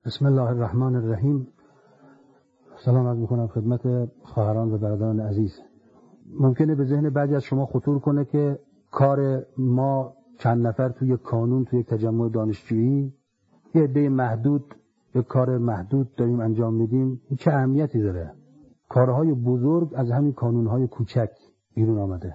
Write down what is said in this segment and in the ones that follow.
بسم الله الرحمن الرحیم. سلام عرض میکنم خدمت خواهران و برادران عزیز. ممکنه به ذهن بعضی از شما خطور کنه که کار ما چند نفر توی کانون، توی تجمع دانشجویی، یه عده محدود، یه کار محدود داریم انجام میدیم، چه اهمیتی داره؟ کارهای بزرگ از همین کانونهای کوچک بیرون آمده.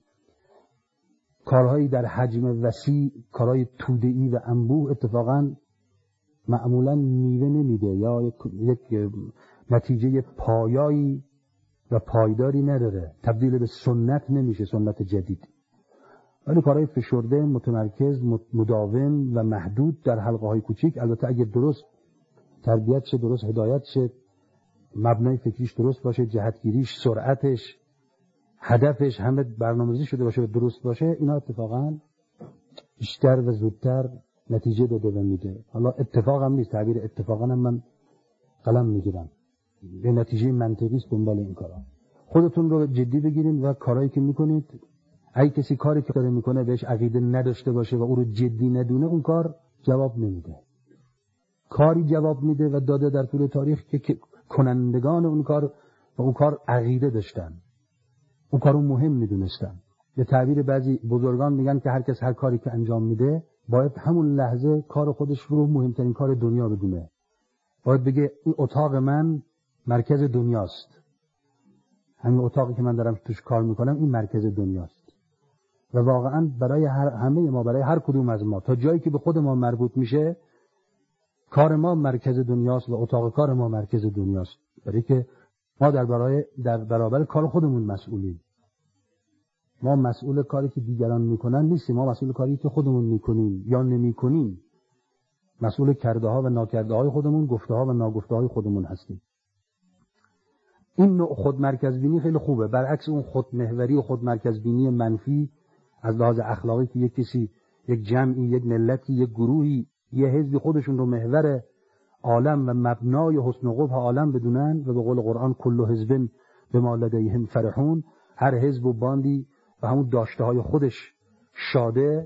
کارهایی در حجم وسیع، کارهای توده‌ای و انبوه اتفاقاً معمولاً میوه نمیده یا یک نتیجه پایایی و پایداری نداره، تبدیل به سنت نمیشه، سنت جدید. ولی کارهای فشرده، متمرکز، مداوم و محدود در حلقه‌های کوچیک، البته اگه درست تربیت شه، درست هدایت شه، مبنای فکریش درست باشه، جهتگیریش، سرعتش، هدفش همه برنامه‌ریزی شده باشه و درست باشه، اینا اتفاقاً بیشتر و زودتر نتیجه داده و میده. حالا اتفاق هم نیست، تعبیر اتفاقا هم من قلم میگیرم، به نتیجه منطقی است دنبال این کارا. خودتون رو جدی بگیرید و کارهایی که میکنید، اگه کسی کاری که داره میکنه بهش عقیده نداشته باشه و او رو جدی ندونه، اون کار جواب نمیده. کاری جواب میده و داده در طول تاریخ که کنندگان اون کار و اون کار عقیده داشتن، اون کارو مهم میدونستن. به تعبیر بعضی بزرگان میگن که هر کس هر کاری که انجام میده باید همون لحظه کار خودش رو مهمترین کار دنیا بدونه. باید بگه این اتاق من مرکز دنیاست، همین اتاقی که من دارم توش کار میکنم این مرکز دنیاست. و واقعا برای همه ما، برای هر کدوم از ما، تا جایی که به خود ما مربوط میشه، کار ما مرکز دنیاست و اتاق کار ما مرکز دنیاست. برای که ما در برابر کار خودمون مسئولیم. ما مسئول کاری که دیگران میکنن نیستیم، ما مسئول کاری که خودمون میکنیم یا نمیکنیم. مسئول کرده ها و ناکرده های خودمون، گفته ها و ناگفته های خودمون هستیم. این نوع خودمرکزبینی خیلی خوبه، برعکس اون خودمحوری و خودمرکزبینی منفی از لحاظ اخلاقی که یک کسی، یک جمعی، یک ملتی، یک گروهی، یه حزبی خودشون رو محور عالم و مبنای حسن و قبح عالم بدونن و به قول قرآن کل حزب بما لدیهم فرحون، هر حزب و باندی و همون داشته های خودش شاده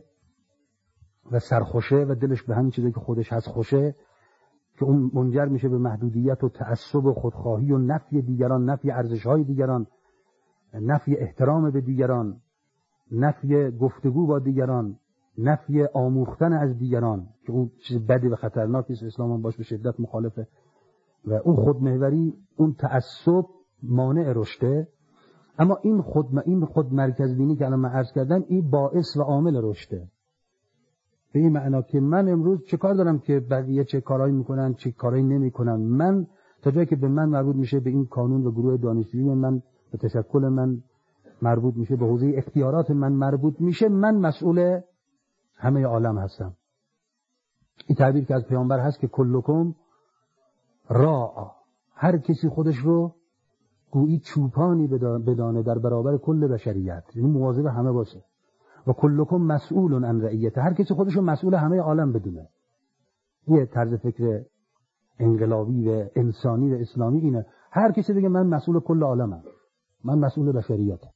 و سرخوشه و دلش به همین چیزی که خودش هست خوشه، که اون منجر میشه به محدودیت و تعصب و خودخواهی و نفی دیگران، نفی ارزش‌های دیگران، نفی احترام به دیگران، نفی گفتگو با دیگران، نفی آموختن از دیگران، که اون چیز بدی و خطرناکی است، اسلام هم باش به شدت مخالفه. و اون خودمحوری، اون تعصب مانع رشده. اما این خودمرکزبینی که الان من عرض کردم، این باعث و عامل رشده. به این معنا که من امروز چه کار دارم که بقیه چه کارایی میکنن، چه کارایی نمیکنن. من تا جایی که به من مربوط میشه، به این کانون و گروه دانشجویی من، به تشکل من مربوط میشه، به حوزه اختیارات من مربوط میشه، من مسئول همه عالم هستم. این تعبیر که از پیامبر هست که کلکم راع، هر کسی خودش رو گویی چوپانی بدانه در برابر کل بشریت، یعنی مواظب همه باشه. و کلکم مسئول عن رعیته، هر کسی خودش رو مسئول همه عالم بدونه. یه طرز فکر انقلابی و انسانی و اسلامی اینه، هر کسی بگه من مسئول کل عالمم، من مسئول بشریتم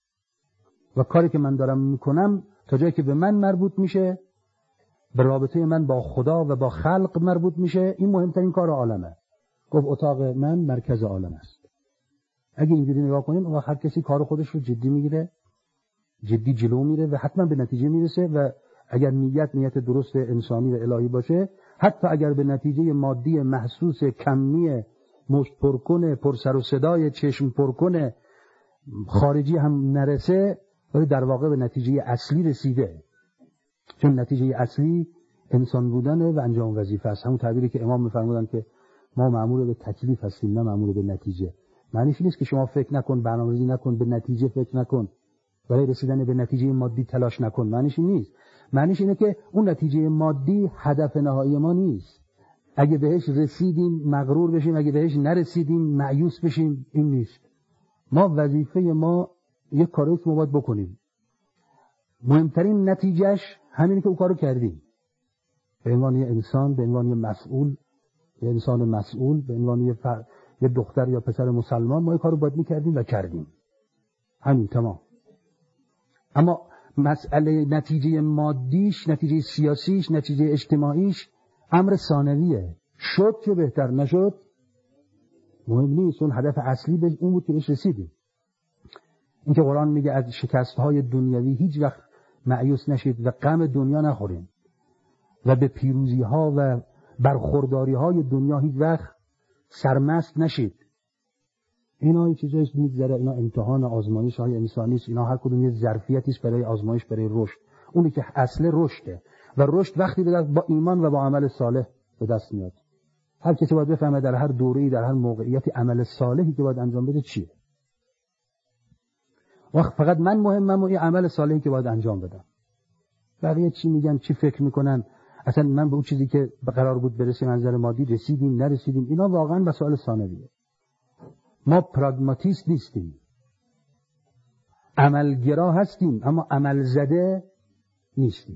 و کاری که من دارم میکنم تا جایی که به من مربوط میشه، به رابطه من با خدا و با خلق مربوط میشه، این مهمترین کار عالمه. گفت اتاق من مرکز عالم است. اگه اینجوری نگاه کنیم، و هر کسی کار خودش رو جدی میگیره، جدی جلو میره و حتما به نتیجه میرسه. و اگر نیت درست انسانی و الهی باشه، حتی اگر به نتیجه مادی محسوس کمی مشت پرکنه، پر سر و صدای چشم پرکنه، خارجی هم نرسه، ولی در واقع به نتیجه اصلی رسیده. چون نتیجه اصلی انسان بودنه و انجام وظیفه است. همون تعبیری که امام می‌فرمودن که ما مأمور به تکلیف هستیم، نه مأمور به نتیجه. معنیش نیست که شما فکر نکن، برنامه‌ریزی نکن، به نتیجه فکر نکن، برای رسیدن به نتیجه مادی تلاش نکن. معنیش این نیست. معنیش اینه که اون نتیجه مادی هدف نهایی ما نیست. اگه بهش رسیدیم مغرور بشیم، اگه بهش نرسیدیم مایوس بشیم، این نیست. ما وظیفه ما یک کاری که ما باید بکنیم، مهمترین نتیجهش همینه که اون کارو کردیم. به عنوان یه انسان، به عنوان یه مسئول، یه انسان مسئول، به عنوان یه دختر یا پسر مسلمان، ما این کارو باید می‌کردیم و کردیم. همین تمام. اما مسئله نتیجه مادیش، نتیجه سیاسیش، نتیجه اجتماعیش امر ثانویه. شد چه بهتر، نشد مهم نیست. اون هدف اصلی به اون بود که بهش رسیدیم. این که قرآن میگه از شکست‌های دنیوی هیچ وقت مایوس نشید و غم دنیا نخورین و به پیروزی‌ها و برخورداری‌های دنیا هیچ وقت سرمست نشید. اینا این چیزایی میگذره، اینا امتحان آزمایش‌های انسانی است. اینا هر کدوم یه ظرفیتی است برای آزمایش، برای رشد. اونی که اصل رشده و رشد وقتی به دست با ایمان و با عمل صالح به دست میاد. هر کسی باید بفهمه در هر دوره‌ای، در هر موقعیتی عمل صالحی که باید انجام بده چیه. وقت فقط من مهمم و این عمل صالحی که باید انجام بدم. بقیه چی میگن، چی فکر میکنن، اصلا من به اون چیزی که قرار بود برسیم از نظر مادی رسیدیم نرسیدیم، اینا واقعا مسائل ثانویه. ما پراگماتیست نیستیم، عملگرا هستیم اما عمل زده نیستیم.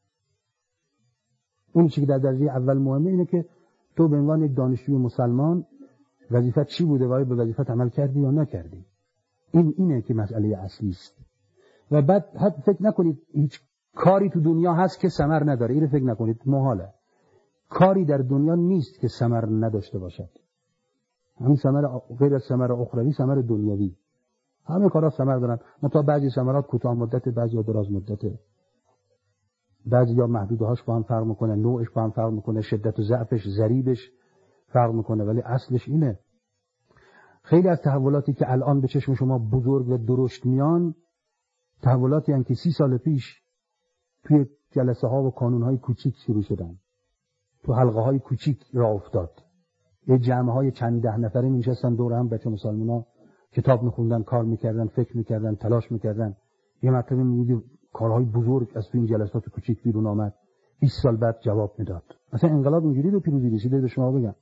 اون چیزی که در درجه اول مهمه اینه که تو به عنوان یک دانشجوی مسلمان وظیفت چی بوده و آیا به وظیفت عمل کردی یا نکردی. اینه که مسئله اصلی است. و بعد حتی فکر نکنید هیچ کاری تو دنیا هست که ثمر نداره. اینو فکر نکنید، محاله. کاری در دنیا نیست که ثمر نداشته باشد. همین ثمر غیر از ثمر اخروی، ثمر دنیوی. همه کارا ثمر دارن. مثلا بعضی ثمرات کوتاه مدته، بعضی دراز مدته. بعضی یا محدودهاش با هم فرق میکنه، نوعش با هم فرق میکنه، شدت و ضعفش، ضریبش فرق میکنه، ولی اصلش اینه. خیلی از تحولاتی که الان به چشم شما بزرگ و درشت میان، تحولاتی هستند که 30 سال پیش توی جلسه ها و کانون های کوچیک شروع شدن، تو حلقه های کوچیک راه افتاد. یه جمع های چند ده نفره نشستن دور هم، بچه مسلمونا کتاب میخوندن، کار میکردن، فکر میکردن، تلاش میکردن. یه مرتبه میدید کارهای بزرگ از تو این جلسات کوچیک بیرون آمد. 20 سال بعد جواب میداد. مثلا انقلاب اینجوری به پیروزی رسیده. به شما بگم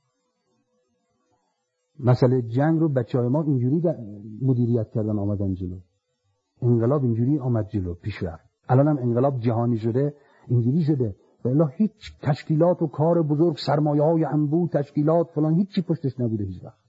مسئله جنگ رو بچهای ما اینجوری مدیریت کردن، آمدن جلو. انقلاب اینجوری آمد جلو، پیش رفت. الان هم انقلاب جهانی شده، اینجوری شده. والا هیچ تشکیلات و کار بزرگ، سرمایه‌های انبوه، تشکیلات فلان، هیچی پشتش نبوده هیچ وقت.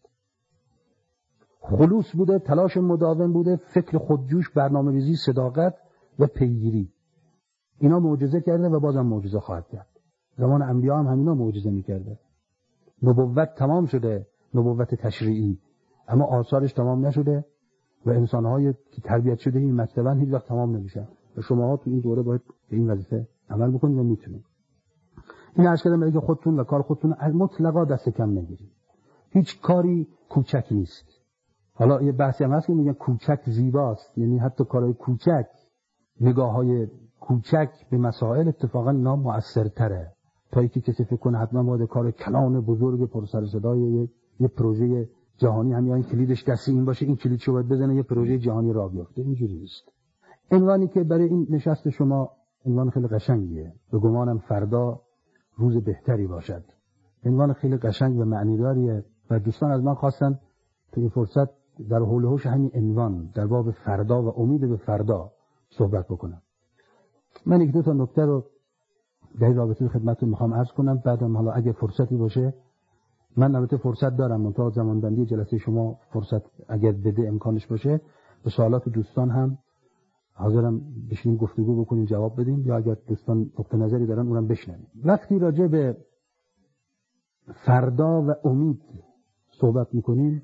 خلوص بوده، تلاش مداوم بوده، فکر خودجوش، برنامه‌ریزی، صداقت و پیگیری. اینا معجزه کرده و بازم معجزه خواهد کرد. زمان انبیا هم همینا معجزه می‌کرده. نبوت تمام شده، نبوت تشریعی، اما آثارش تمام نشده و انسان‌های که تربیت شده این مکتباً هیچ وقت تمام نمیشن. و شماها تو این دوره باید به این وظیفه عمل بکنید و میتونید. این عرض کردم برای که خودتون و کار خودتون از مطلقا دست کم نگیرید. هیچ کاری کوچک نیست. حالا یه بحثی هم هست که میگن کوچک زیباست، یعنی حتی کارهای کوچک، نگاه‌های کوچک به مسائل اتفاقا نامؤثرتره تا اینکه کسی فکر کنه حتما باید کار کلان بزرگ پر سر صدای یه پروژه جهانی هم این کلیدش دست این باشه، این کلیدشو باید بزنه یه پروژه جهانی راه بیفته. اینجوری نیست. عنوانی که برای این نشست شما عنوان خیلی قشنگیه. به گمانم فردا روز بهتری باشد. عنوان خیلی قشنگ و معنیداریه و دوستان از من خواستن تو این فرصت در حول و حوش همین عنوان در باب فردا و امید به فردا صحبت بکنم. من یک دو تا نکته رو در این رابطه خدمتتون میخوام عرض کنم. بعدم حالا اگه فرصتی باشه، من البته فرصت دارم، منتها زمانبندی جلسه شما فرصت اگر بده امکانش باشه، به سوالات دوستان هم حاضرم بشینیم گفتگو بکنیم، جواب بدیم، یا اگر دوستان نقطه نظری دارن اونم بشنویم. وقتی راجع به فردا و امید صحبت میکنیم،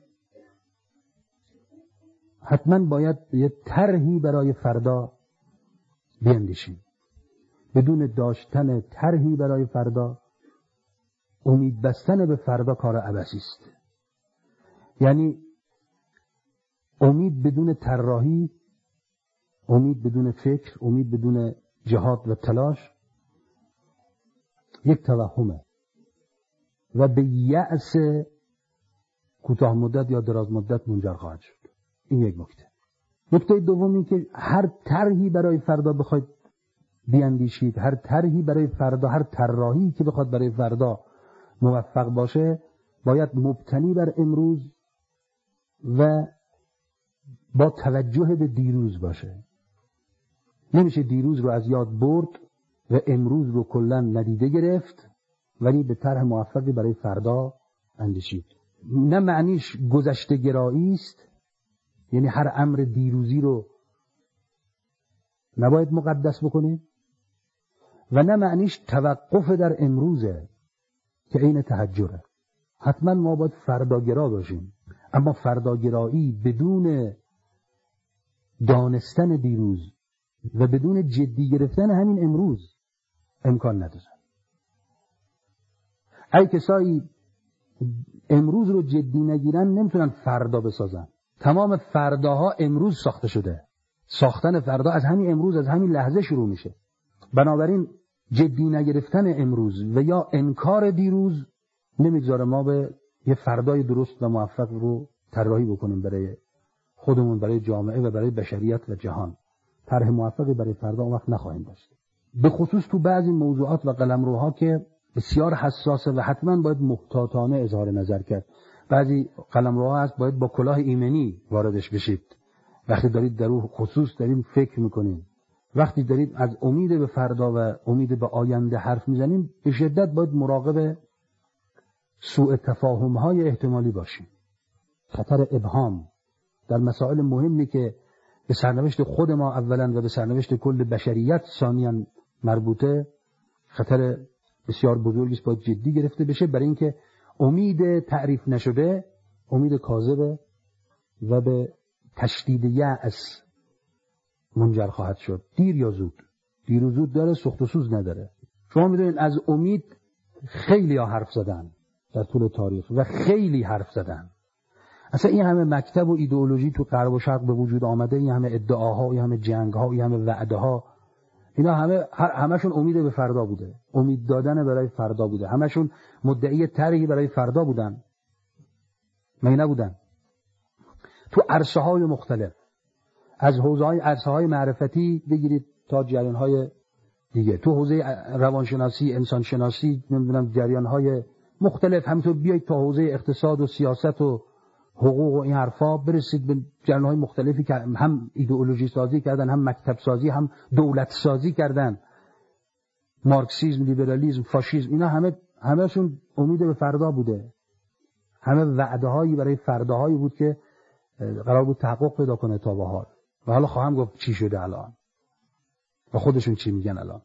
حتما باید یه طرحی برای فردا بیندیشیم. بدون داشتن طرحی برای فردا، امید بستن به فردا کار عبثی است. یعنی امید بدون طراحی، امید بدون فکر، امید بدون جهاد و تلاش یک توهمه و به یأس کوتاه مدت یا دراز مدت منجر خواهد شد. این یک نکته. نکته دوم این که هر طرحی برای فردا بخواید بیاندیشید، هر طرحی برای فردا، هر طراحی که بخواد برای فردا موفق باشه، باید مبتنی بر امروز و با توجه به دیروز باشه. نمیشه دیروز رو از یاد برد و امروز رو کلا ندیده گرفت ولی به طرح موفقی برای فردا اندیشید. نه معنیش گذشته گرایی است، یعنی هر امر دیروزی رو نباید مقدس بکنید، و نه معنیش توقف در امروزه که عین تهجره. حتما ما باید فرداگرا باشیم، اما فرداگرایی بدون دانستن دیروز و بدون جدی گرفتن همین امروز امکان نداره. ای کسایی امروز رو جدی نگیرن نمیتونن فردا بسازن. تمام فرداها امروز ساخته شده. ساختن فردا از همین امروز، از همین لحظه شروع میشه. بنابراین جدی نگرفتن امروز و یا انکار دیروز نمیگذاره ما به یه فردای درست و موفق رو طراحی بکنیم برای خودمون، برای جامعه و برای بشریت و جهان. طرح موفقی برای فردا اون وقت نخواهیم داشت. به خصوص تو بعضی موضوعات و قلمروها که بسیار حساسه و حتما باید محتاطانه اظهار نظر کرد. بعضی قلمروها هست باید با کلاه ایمنی واردش بشید. وقتی دارید در اون خصوص داریم فکر میکنیم، وقتی دارید از امید به فردا و امید به آینده حرف میزنیم، به شدت باید مراقب سوء تفاهم‌های احتمالی باشیم. خطر ابهام در مسائل مهمی که به سرنوشت خود ما اولا و به سرنوشت کل بشریت ثانیاً مربوطه، خطر بسیار بزرگی است، باید جدی گرفته بشه، برای اینکه امید تعریف نشده امید کاذبه و به تشدید یأس منجر خواهد شد، دیر یا زود. دیر و زود داره، سوخت و سوز نداره. شما میدونید از امید خیلی ها حرف زدن در طول تاریخ و خیلی حرف زدن. اصلا این همه مکتب و ایدئولوژی تو غرب و شرق به وجود آمده، این همه ادعاها، این همه جنگها، این همه وعده ها، اینا همشون امید به فردا بوده، امید دادن برای فردا بوده، همشون مدعی طرحی برای فردا بودن. مگه نبودن؟ تو عرصه‌های مختلف، از عرصه‌های معرفتی بگیرید تا جریان‌های دیگه، تو حوزه روانشناسی، انسانشناسی، نمیدونم جریان‌های مختلف، همینطور بیایید تا حوزه اقتصاد و سیاست و حقوق و این حرفا، برسید به جریان‌های مختلفی که هم ایدئولوژی سازی کردن، هم مکتب سازی، هم دولت سازی کردن. مارکسیسم، لیبرالیسم، فاشیسم، اینا همه‌شون امید به فردا بوده. همه وعده‌هایی برای فرداهایی بود که قرار بود تحقق پیدا کنه تا به حال. و حالا خواهم گفت چی شده الان و خودشون چی میگن الان.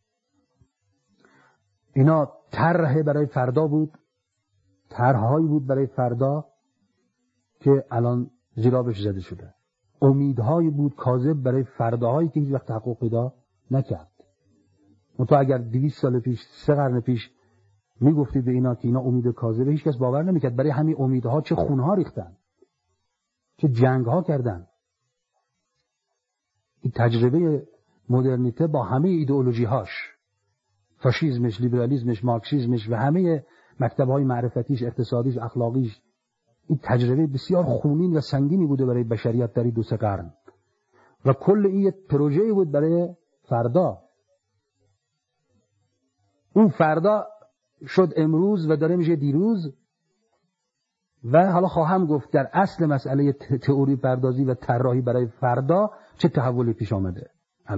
اینا طرح برای فردا بود، طرح‌هایی بود برای فردا که الان زیرابش زده شده. امیدهایی بود کاذب برای فرداهایی که هیچ وقت تحقق پیدا نکرد. تو اگر 200 سال پیش، 3 قرن پیش میگفتی به اینا که اینا امید کاذبه، هیچ کس باور نمیکرد. برای همین امیدها چه خونها ریختن، چه جنگها کردن. این تجربه مدرنیته با همه ایدئولوژی‌هاش، فاشیسمش، لیبرالیسمش، مارکسیسمش و همه مکتب‌های معرفتیش، اقتصادیش، اخلاقیش، این تجربه بسیار خونین و سنگینی بوده برای بشریت در این 2-3 قرن و کل این پروژه‌ای بود برای فردا. اون فردا شد امروز و داره میشه دیروز. و حالا خواهم گفت در اصل مسئله تئوری پردازی و طراحی برای فردا چه تحولی پیش آمده.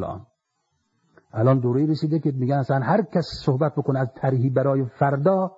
الان دوره‌ای رسیده که میگن اصلا هر کس صحبت بکنه از طرحی برای فردا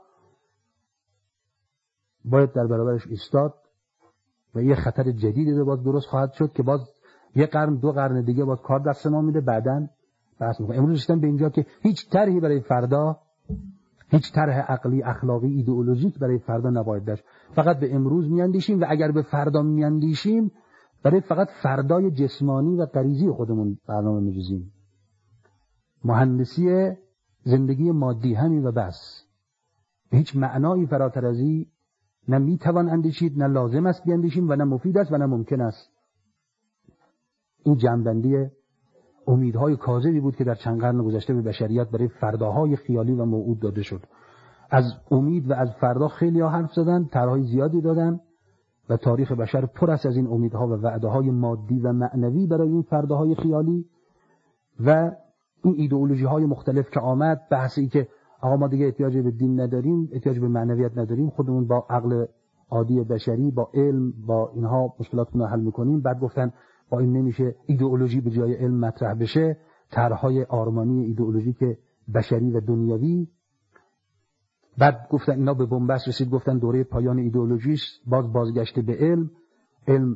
باید در برابرش ایستاد و یه خطر جدیدی رو باز درست خواهد شد که باز 1 قرن 2 قرن دیگه باز کار دست ما میده، بعداً بحث میکنه. امروز رسیدن به اینجا که هیچ طرحی برای فردا، هیچ طرح عقلی، اخلاقی، ایدئولوژیک برای فردا نباید داشت. فقط به امروز میاندیشیم و اگر به فردا میاندیشیم برای فقط فردای جسمانی و غریزی خودمون برنامه می‌ریزیم. مهندسی زندگی مادی همین و بس. هیچ معنایی فراتر از این نه میتوان اندیشید، نه لازم است بیاندیشیم و نه مفید است و نه ممکن است. این جنبندی امیدهای کاذبی بود که در چند قرن گذشته به بشریت برای فرداهای خیالی و موعود داده شد. از امید و از فردا خیلی ها حرف زدن، طرحهای زیادی دادن و تاریخ بشر پر است از این امیدها و وعده‌های مادی و معنوی برای این فرداهای خیالی و این ایدئولوژی‌های مختلف که آمد. بحثی که آقا ما دیگه احتیاج به دین نداریم، احتیاج به معنویت نداریم، خودمون با عقل عادی بشری، با علم، با اینها مشکلاتمون رو حل می‌کنیم. بعد گفتن با این نمیشه ایدئولوژی به جای علم مطرح بشه، طرح‌های آرمانی ایدئولوژیک بشری و دنیوی. بعد گفتن اینا به بنبست رسید، گفتن دوره پایان ایدئولوژی است، بازگشت به علم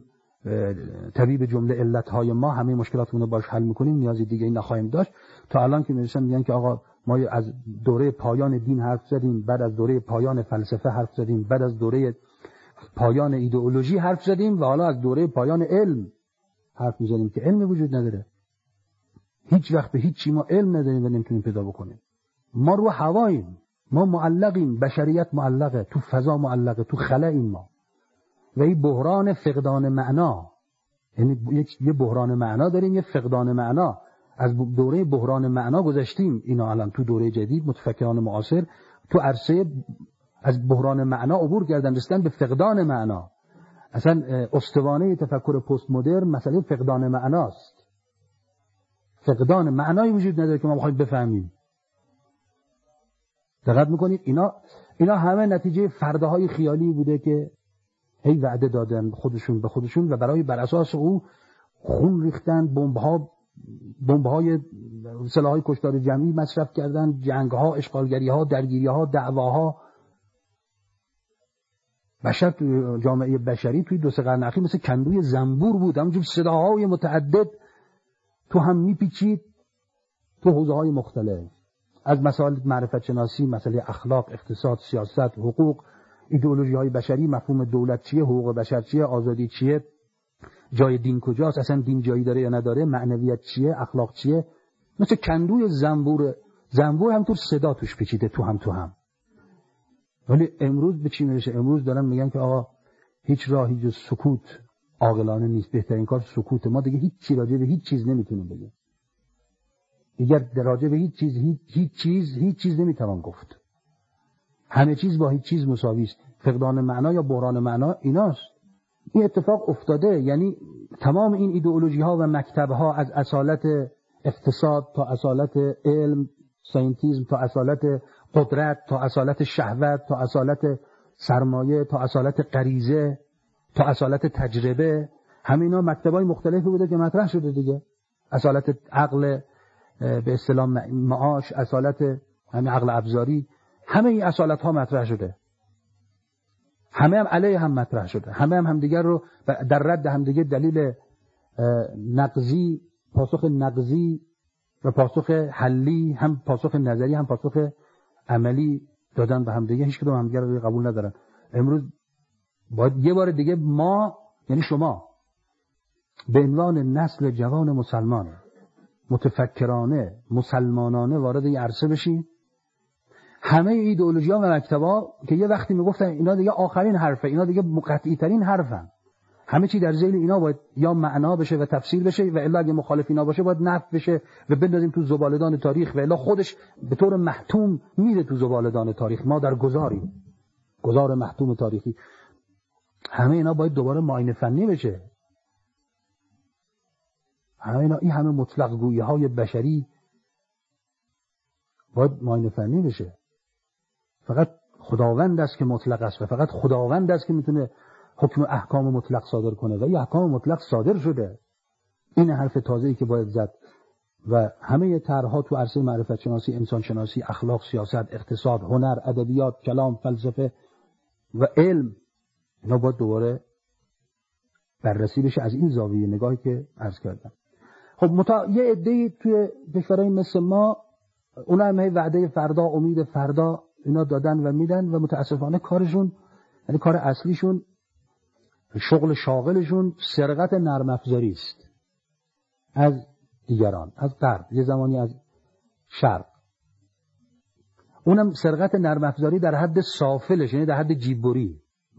طبیب جمله علتهای ما، همه مشکلاتمون رو باش حل میکنیم، نیازی دیگه این نخواهیم داشت. تا الان که میگن که آقا ما از دوره پایان دین حرف زدیم، بعد از دوره پایان فلسفه حرف زدیم، بعد از دوره پایان ایدئولوژی حرف زدیم و حالا از دوره پایان علم حرف میزنیم که علم وجود نداره. هیچ وقت به هیچ چی ما علم نداریم و نمیتونیم پیدا بکنیم. ما رو هواییم، ما معلقیم، بشریت معلقه، تو فضا معلقه، تو خلاییم ما. و این بحران فقدان معنا، یعنی یه بحران معنا داریم، یه فقدان معنا. از دوره بحران معنا گذشتیم، اینا الان تو دوره جدید متفکران معاصر تو عرصه از بحران معنا عبور کردن، رسیدن به فقدان معنا. اصلا استوانه تفکر پست مدرن مسئله فقدان معناست. فقدان معنایی وجود نداره که ما بخوایم بفهمیم. دقت میکنید اینا همه نتیجه فرداهای خیالی بوده که هی وعده دادن به خودشون و برای بر اساس او خون ریختن، بمب‌های سلاح‌های کشتار جمعی مصرف کردن، جنگ‌ها، اشغالگری‌ها، درگیری‌ها، دعواها. بشر تو جامعه بشری توی 2-3 قرن اخیر مثل کندوی زنبور بود، همونجور صداهای متعدد تو هم میپیچید تو حوزه‌های مختلف، از مسائل معرفت شناسی، مسئله اخلاق، اقتصاد، سیاست، حقوق، ایدئولوژی‌های بشری، مفهوم دولت چیه، حقوق بشر چیه، آزادی چیه، جای دین کجاست، اصلا دین جایی داره یا نداره، معنویت چیه، اخلاق چیه. مثل کندوی زنبور همونطور صدا توش پیچیده تو هم. ولی امروز به چی میرسه؟ امروز دارن میگن که آقا هیچ راهی جز سکوت عاقلانه نیست، بهترین کار سکوت. ما دیگه هیچ چیز راجع به هیچ چیز نمیتونیم بگیم. دیگر راجع به هیچ چیز نمیتوان گفت. همه چیز با هیچ چیز مساوی است. فقدان معنا یا بحران معنا ایناست. این اتفاق افتاده، یعنی تمام این ایدئولوژی ها و مکتب ها، از اصالت اقتصاد تا اصالت علم، ساینتیزم، تا اصالت قدرت، تا اصالت شهوت، تا اصالت سرمایه، تا اصالت غریزه، تا اصالت تجربه، همینا مکتبای مختلفی بوده که مطرح شده دیگه. اصالت عقل به اصطلاح معاش، اصالت همین عقل ابزاری، همه این اصالت ها مطرح شده. همه هم علیه هم مطرح شده. همه هم همدیگر رو در رد همدیگه دلیل نقضی، پاسخ نقضی و پاسخ حلی، هم پاسخ نظری هم پاسخ عملی دادن به همدیگه. هیچ کدوم همدیگه رو قبول ندارن. امروز باید یه بار دیگه ما، یعنی شما، به عنوان نسل جوان مسلمان متفکرانه مسلمانانه وارد این عرصه بشین. همه ایدئولوژی‌ها و مکتب‌ها که یه وقتی میگفتن اینا دیگه آخرین حرفه، اینا دیگه قطعی ترین حرفن، همه چی در ذیل اینا باید یا معنا بشه و تفسیر بشه، و الا اگه مخالف اینا باشه باید نفی بشه و بندازیم تو زباله‌دان تاریخ، و الا خودش به طور محتوم میره تو زباله‌دان تاریخ. ما در گذار محتوم تاریخی. همه اینا باید دوباره معاینه فنی بشه. این همه مطلق گویی‌های بشری باید معاینه فنی بشه. فقط خداوند است که مطلق است و فقط خداوند است که میتونه حکم احکام مطلق صادر کنه، و این احکام مطلق صادر شده. این حرف تازه‌ای که باید زد. و همه طرح‌ها تو عرصه معرفت شناسی، انسان شناسی، اخلاق، سیاست، اقتصاد، هنر، ادبیات، کلام، فلسفه و علم، اینا باید دوباره بررسی بشه از این زاویه نگاهی که عرض کردم. خب یه عده‌ای توی کشورهای مثل ما، اونا هم وعده فردا، امید فردا اینا دادن و میدن، و متاسفانه کارشون، یعنی کار اصلیشون، شغل شاغلشون سرقت نرم افزاری است از دیگران، از غرب، یه زمانی از شرق. اونم سرقت نرم افزاری در حد سافلش، یعنی در حد جیببری،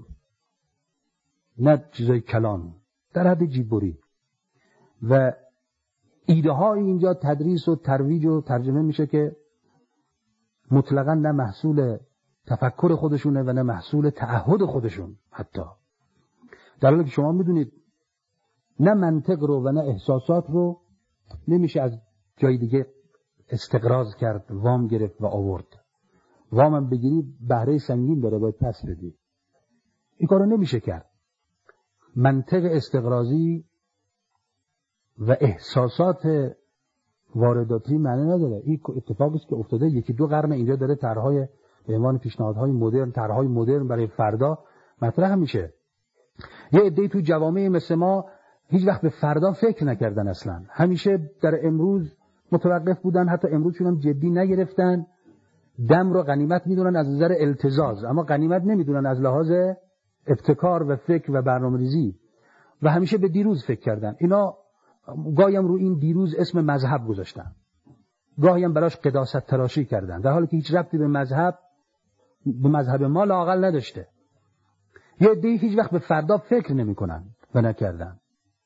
نه چیزای کلان، در حد جیببری. و ایده های اینجا تدریس و ترویج و ترجمه میشه که مطلقاً نه محصول تفکر خودشونه و نه محصول تعهد خودشون، حتی در حالی که شما میدونید نه منطق رو و نه احساسات رو نمیشه از جای دیگه استقراض کرد، وام گرفت و آورد. وام هم بگیری بهره سنگین داره، باید پس بدی. این کارو نمیشه کرد. منطق استقراضی و احساسات وارداتی معنی نداره. این اتفاقی است که افتاده. 1-2 قرن اینجا داره طرح‌های به عنوان پیشنهادهای مدرن، طرح‌های مدرن برای فردا مطرح میشه. یه عده‌ای تو جوامع مثل ما هیچ وقت به فردا فکر نکردن اصلا. همیشه در امروز متوقف بودن، حتی امروزشون هم جدی نگرفتن. دم رو غنیمت میدونن از نظر التزاز، اما غنیمت نمیدونن از لحاظ ابتکار و فکر و برنامه‌ریزی، و همیشه به دیروز فکر کردن. اینا گاهی هم رو این دیروز اسم مذهب گذاشتن، گاهی هم براش قداست تراشی کردن، در حالی که هیچ ربطی به مذهب ما لااقل نداشته. یه عده‌ای هیچ وقت به فردا فکر نمی‌کنن و نکردن.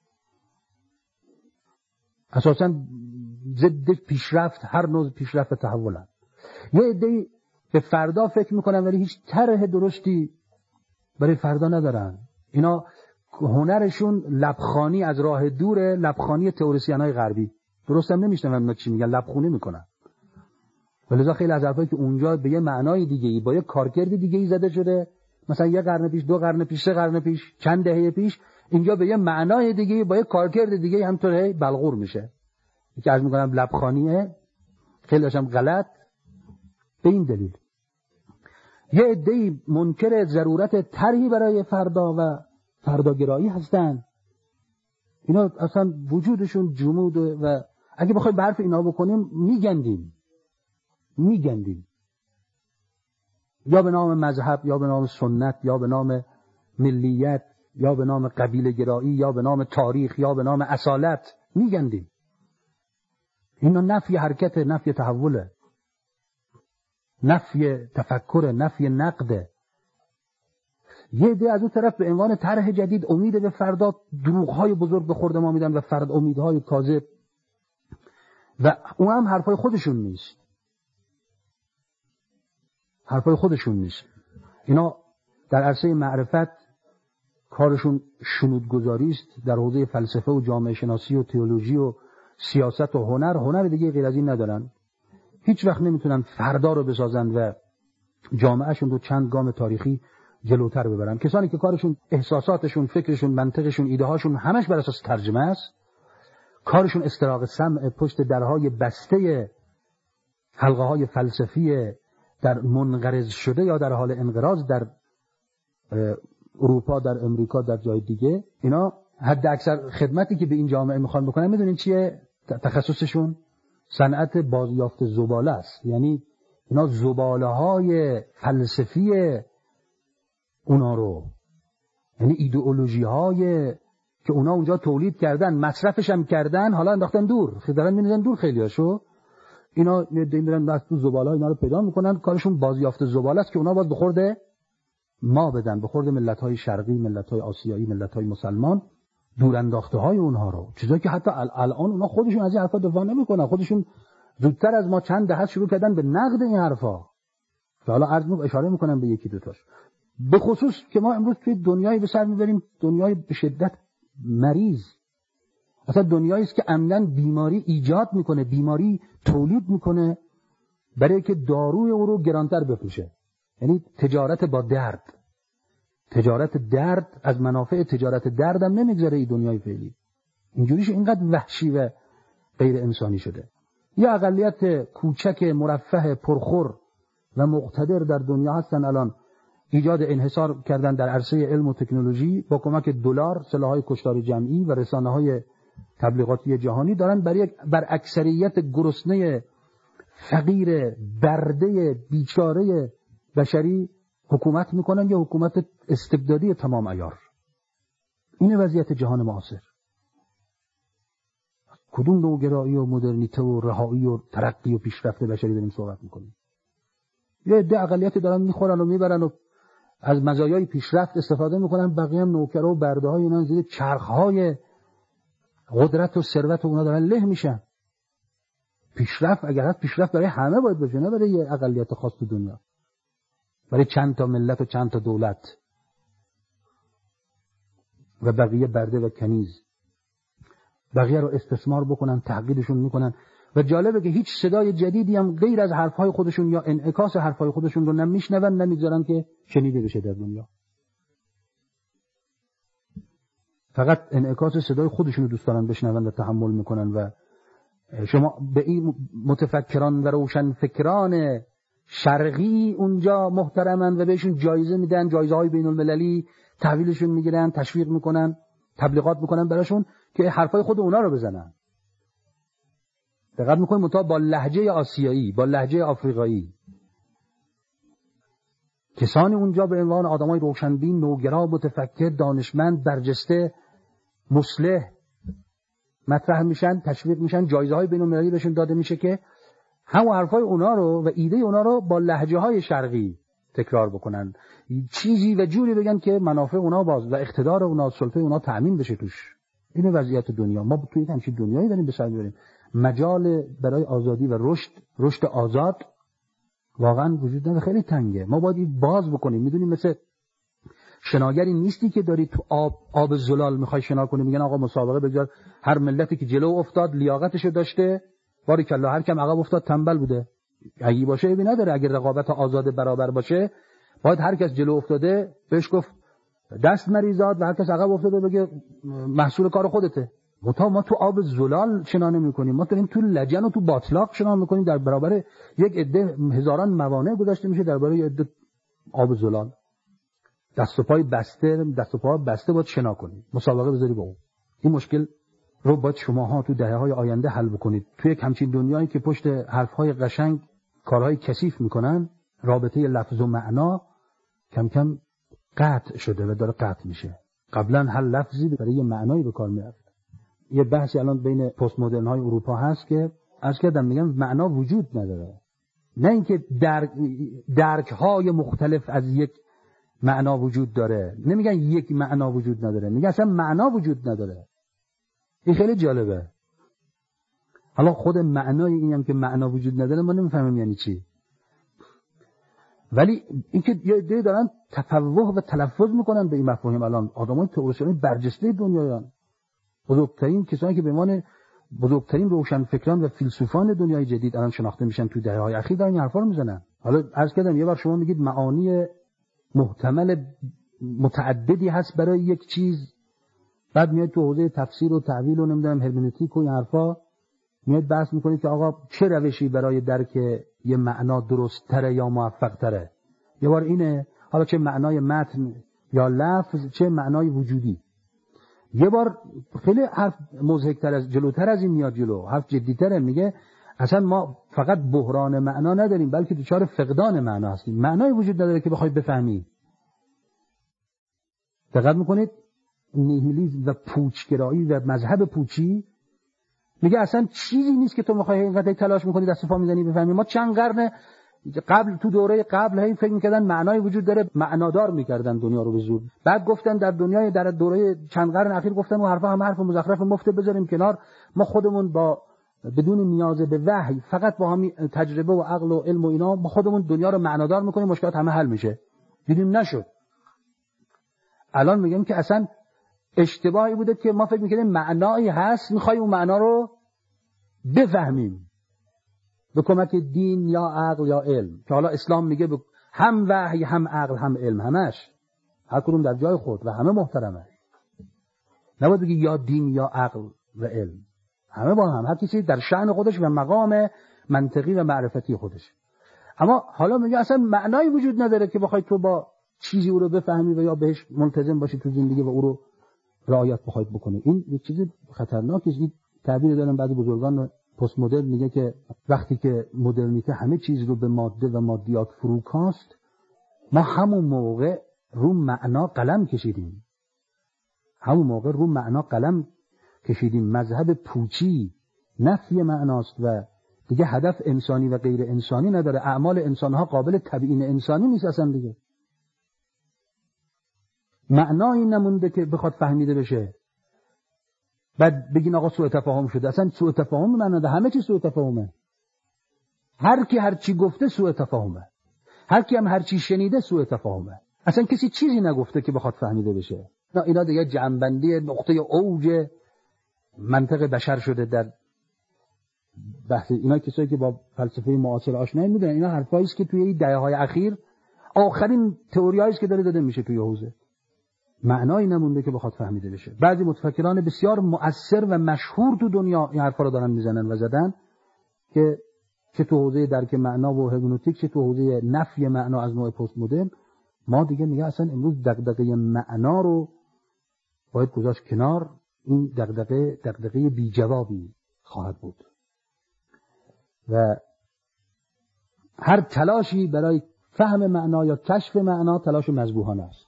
اساساً ضد پیشرفت، هر نوع پیشرفت تحولن. یه عده‌ای به فردا فکر میکنن ولی هیچ طرح درستی برای فردا ندارن. اینا هنرشون لبخانی از راه دوره، لبخانی تئوریسین‌های غربی. درست هم نمیشنون اونا چی میگن، لبخونی میکنن. ولذا خیلی از حرفایی که اونجا به یه معنای دیگه‌ای با یه کارکرد دیگه‌ای زده شده، مثلا یه قرن پیش، 2 قرن پیش، 3 قرن پیش، چند دهه پیش، اینجا به یه معنای دیگه‌ای با یه کارکرد دیگه‌ای همینطوری بلغور میشه. که عرض میکنم لبخانیه، خیلی هاشم غلط. به این دلیل یه عده‌ای منکر ضرورت طرحی برای فردا و فرداگرایی هستن. اینا اصلا وجودشون جمود و اگه بخوایم به حرف اینا بکنیم میگندیم، یا به نام مذهب، یا به نام سنت، یا به نام ملیت، یا به نام قبیله گرایی، یا به نام تاریخ، یا به نام اصالت میگندیم. اینا نفی حرکت، نفی تحوله، نفی تفکر، نفی نقده. یه عده از اون طرف به عنوان طرح جدید امید به فردا دروغ‌های بزرگ به خورد ما میدن و فرد امیدهای کاذب، و اون هم حرفای خودشون نیست. اینا در عرصه معرفت کارشون شنودگذاری است، در حوزه فلسفه و جامعه شناسی و تئولوژی و سیاست و هنر دیگه غیر از این ندارن. هیچ وقت نمیتونن فردا رو بسازن و جامعهشون رو چند گام تاریخی جلوتر ببرن. کسانی که کارشون، احساساتشون، فکرشون، منطقشون، ایده‌هاشون همش بر اساس ترجمه است، کارشون استراق سمع پشت درهای بسته حلقه‌های فلسفی در منقرض شده یا در حال انقراض در اروپا، در امریکا، در جای دیگه. اینا حد اکثر خدمتی که به این جامعه میخوان بکنن، میدونین چیه؟ تخصصشون صنعت بازیافت زباله است. یعنی اینا زباله‌های فلسفی اونا رو، یعنی ایدئولوژی‌های که اونا اونجا تولید کردن، مصرفش هم کردن، حالا انداختن دور، دارن می‌ریزن دور خیلیاشو. اینا میرن از تو زباله‌ها اینا رو پیدا میکنن، کارشون بازیافت زباله است که اونا باز بخورده ما بدن، بخورده ملت‌های شرقی، ملت‌های آسیایی، ملت‌های مسلمان، دور انداخته‌های اونها رو. چیزایی که حتی الان اونا خودشون از این حرفا دفاع نمی‌کنن، خودشون زودتر از ما چند دهه شروع کردن به نقد این حرفا، که حالا اشاره می‌کنم به یکی دو تاش. به خصوص که ما امروز توی دنیایی به سر می‌بریم، دنیای به شدت مریض، اصلا دنیایی است که عمدن بیماری ایجاد میکنه، بیماری تولید میکنه برای که داروی او رو گرانتر بفروشه. یعنی تجارت با درد، تجارت درد، از منافع تجارت درد هم نمیگذره این دنیای فعلی. اینجوریش اینقدر وحشی و غیر انسانی شده. یه اقلیت کوچک مرفه پرخور و مقتدر در دنیا هستن الان ایجاد انحصار کردن در عرصه علم و تکنولوژی، با کمک دلار، سلاح‌های کشتار جمعی و رسانه‌های تبلیغاتی جهانی دارن بر اکثریت گرسنه فقیر برده بیچاره بشری حکومت میکنن، یا حکومت استبدادی تمام عیار. این وضعیت جهان معاصر. کدوم نوگرایی و مدرنیته و رهایی و ترقی و پیشرفت بشری داریم صحبت میکنیم؟ یه عده اقلیتی دارن میخورن و میبرن و از مزایای پیشرفت استفاده میکنن، بقیه هم نوکر و برده های اینا زیر چرخهای قدرت و ثروت اونا دارن له میشن. پیشرفت اگر هست، پیشرفت برای همه باید باشه، نه برای یه اقلیت خاص تو دنیا، برای چند تا ملت و چند تا دولت و بقیه برده و کنیز. بقیه رو استثمار بکنن، تحقیرشون میکنن. و جالبه که هیچ صدای جدیدی هم غیر از حرفهای خودشون یا انعکاس حرفهای خودشون رو نمیشنون، نمیذارن که شنیده بشه در دنیا. فقط انعکاس صدای خودشون رو دوست دارن بشنون و تحمل میکنن. و شما به این متفکران و روشنفکران شرقی اونجا محترمن و بهشون جایزه میدن، جایزه های بین المللی تحویلشون میگیرن، تشویق میکنن تبلیغات میکنن براشون که حرفای خود اونا رو بزنن. دقت میکنیم مطابق با لهجه آسیایی، با لهجه آفریقایی. کسانی اونجا به عنوان آدمای روشنبین، نوگرا، متفکر، دانشمند، برجسته، مصلح مطرح میشن، تشویق میشن، جایزه‌های بین‌المللی بهشون داده میشه که همون حرفای اونا رو و ایده اونا رو با لهجه‌های شرقی تکرار بکنن، چیزی و جوری بگن که منافع اونا باز و اقتدار اونا، سلطه اونا تأمین بشه توش. این وضعیت دنیا. ما توی همین دنیایی داریم به سر میبریم. مجال برای آزادی و رشد آزاد واقعا وجود نداره، خیلی تنگه. ما باید باز بکنیم. میدونیم مثل شناگری نیستی که داری تو آب زلال میخوای شنا کنی، میگن آقا مسابقه بگذار، هر ملتی که جلو افتاد لیاقتشو داشته، باریکلا، هر کم عقب افتاد تنبل بوده. اگه باشه عیبی نداره، اگر رقابت آزاد برابر باشه باید هر کس جلو افتاده بهش گفت دست مریزاد و هر کس عقب افتاده بگه محصول کار خودته. ما تو آب زلال شنا نمی‌کنیم، ما داریم تو لجن و تو باطلاق شنا می‌کنیم، در برابر یک عده هزاران موانع گذاشته میشه در برابر عده آب زلال. دست و پای بسته باید شنا کنید، مسابقه بذاری با اون. این مشکل رو باید شماها تو دهه‌های آینده حل بکنید. توی همچین دنیایی که پشت حرف‌های قشنگ کارهای کثیف میکنن، رابطه لفظ و معنا کم کم قطع شده و داره قطع میشه. قبلا هر لفظی برای یه معنایی به کار میرفت. یه بحثی الان بین پست مدرن های اروپا هست که عرض کردم میگن معنا وجود نداره. نه اینکه درک های مختلف از یک معنا وجود داره، نمیگن یک معنا وجود نداره، میگن اصلا معنا وجود نداره. این خیلی جالبه. حالا خود معنای اینم که معنا وجود نداره ما نمیفهمیم یعنی چی، ولی اینکه یه عده دارن تفوه و تلفظ میکنن به این مفاهیم. الان آدمای تئوریسین برجسته دنیایان، بزرگترین کسانی که به عنوان بزرگترین روشنفکران و فیلسوفان دنیای جدید الان شناخته میشن تو دهه‌های اخیر دارن این حرفا رو میزنن. حالا عرض کردم یه بار شما میگید معانی محتمل متعددی هست برای یک چیز، بعد میاد تو حوزه تفسیر و تعویل و نمیدونم هرمنوتیک و این حرفا میاد بحث میکنید که آقا چه روشی برای درک یه معنا درست تره یا موفق تره. یه بار اینه، حالا چه معنای متن یا لفظ، چه معنای وجودی. یه بار خیلی حرف مضحک‌تر از جلوتر از این میاد جلو، حرف جدی‌تره، میگه اصلا ما فقط بحران معنا نداریم بلکه دچار فقدان معنا هستیم. معنای وجود نداره که بخوای بفهمی. دقت میکنید نیهیلیسم و پوچگرایی و مذهب پوچی میگه اصلا چیزی نیست که تو میخوای اینقدر تلاش میکنی دست و پا میزنی بفهمی. ما چند قرن قبل تو دوره قبل هی فکر میکردن معنای وجود داره، معنادار میکردن دنیا رو به زور. بعد گفتن در دوره چند قرن اخیر گفتن اون حرفا هم حرف مزخرف مفت بذاریم کنار، ما خودمون با بدون نیاز به وحی فقط با همین تجربه و عقل و علم و اینا ما خودمون دنیا رو معنادار میکنیم، مشکلات همه حل میشه. دیدیم نشد. الان میگم که اصلا اشتباهی بوده که ما فکر میکردیم معنایی هست، میخوایم اون معنا رو بفهمیم به کمک دین یا عقل یا علم، که حالا اسلام میگه هم وحی هم عقل هم علم، همش هر کدوم در جای خود و همه محترمه. نباید بگی یا دین یا عقل و علم، همه با هم، هر کسی در شأن خودش و مقام منطقی و معرفتی خودش. اما حالا میگه اصلا معنایی وجود نداره که بخوای تو با چیزی او رو بفهمی و یا بهش ملتزم باشی تو زندگی و او رو رعایت بخواید بکنی. این یک چیز خطرناکه. این تعبیر دارن بعضی بزرگان پست مدرن، میگه که وقتی که مدرنیته همه چیز رو به ماده و مادیات فرو کاست، ما همون موقع رو معنا قلم کشیدیم. مذهب پوچی نفی معناست و دیگه هدف انسانی و غیر انسانی نداره. اعمال انسانها قابل تبیین انسانی نیست اصلا دیگه. معنایی نمونده که بخواد فهمیده بشه. بعد بگین آقا سوء تفاهم شده. اصلا سوء تفاهم معنی ده، همه چی سوء تفاهمه. هر کی هر چی گفته سوء تفاهمه. هر کی هم هر چی شنیده سوء تفاهمه. اصلا کسی چیزی نگفته که بخواد فهمیده بشه. اینا دیگه جنبندی نقطه اوج منطق بشر شده در بحث. اینا کسایی که با فلسفه معاصر آشنا میدونن اینا حرفایی است که توی این دهه‌های اخیر آخرین تئوریایی است که داده میشه توی حوزه. معنایی نمونده که بخواد فهمیده بشه. بعضی متفکران بسیار مؤثر و مشهور تو دنیا این حرفا رو دارن میزنن و زدن که چه تو حوزه درک معنا و هرمنوتیک، چه تو حوزه نفی معنا از نوع پست مدرن، ما دیگه میگه اصلا امروز دغدغه معنا رو باید گذاشت کنار. این دغدغه بی جوابی خواهد بود و هر تلاشی برای فهم معنا یا کشف معنا تلاش مذبوحانه است.